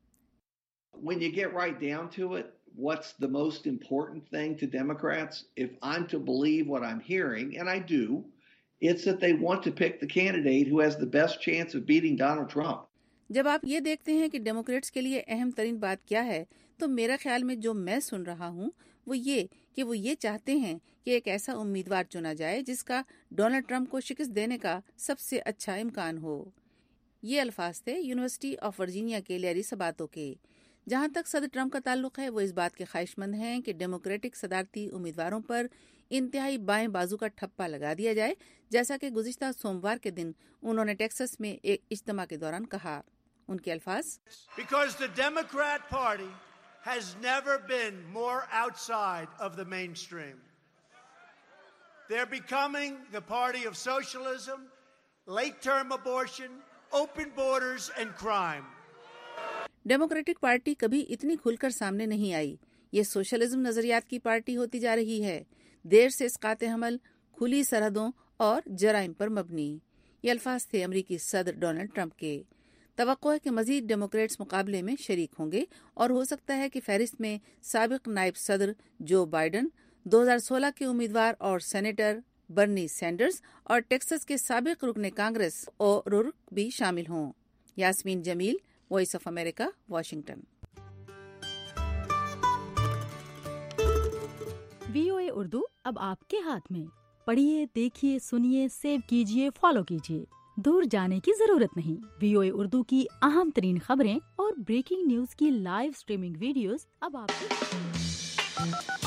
When you get right down to it, what's the most important thing to Democrats? If I'm to believe what I'm hearing, and I do, it's that they want to pick the candidate who has the best chance of beating Donald Trump. جب آپ یہ دیکھتے ہیں کہ democrats کے لیے اہم ترین بات کیا ہے، تو میرا خیال میں جو میں سن رہا ہوں وہ یہ کہ وہ یہ چاہتے ہیں کہ ایک ایسا امیدوار چنا جائے جس کا ڈونلڈ ٹرمپ کو شکست دینے کا سب سے اچھا امکان ہو. یہ الفاظ تھے یونیورسٹی آف ورجینیا کے لیری سباتو کے. जहां तक सदर ट्रंप का ताल्लुक है, वो इस बात के ख्वाहिशमंद हैं कि डेमोक्रेटिक सदारती उम्मीदवारों पर इंतहाई बाएं बाजू का ठप्पा लगा दिया जाए, जैसा कि गुज़िश्ता सोमवार के दिन उन्होंने टेक्सास में एक इज्तिमा के दौरान कहा। उनके अल्फाज, Because the Democrat Party has never been more outside of the mainstream. They're becoming the party of socialism, late-term abortion, open borders and crime. Democratic party कभी इतनी खुलकर सामने नहीं आई। ये सोशलिज्म नजरियात की पार्टी होती जा रही है, देर से इसकात हमल, खुली सरहदों और जराइम पर मबनी। ये अल्फाज थे अमरीकी सदर डोनाल्ड ट्रंप के। तवक्को है कि मजीद डेमोक्रेट्स मुकाबले में शरीक होंगे और हो सकता है कि फहरिस्त में साबिक नायब सदर जो बाइडन, 2016 के उम्मीदवार और सेनेटर बर्नी सैंडर्स और टेक्सास के साबिक रुकने कांग्रेस ओ'रोर्क भी शामिल हों। Yasmeen Jamil, voice of America, Washington. VOA Urdu अब आपके हाथ में। पढ़िए, देखिए, सुनिए, सेव कीजिए, फॉलो कीजिए। दूर जाने की जरूरत नहीं। VOA उर्दू की अहम तरीन खबरें और ब्रेकिंग न्यूज की लाइव स्ट्रीमिंग वीडियोस अब आपको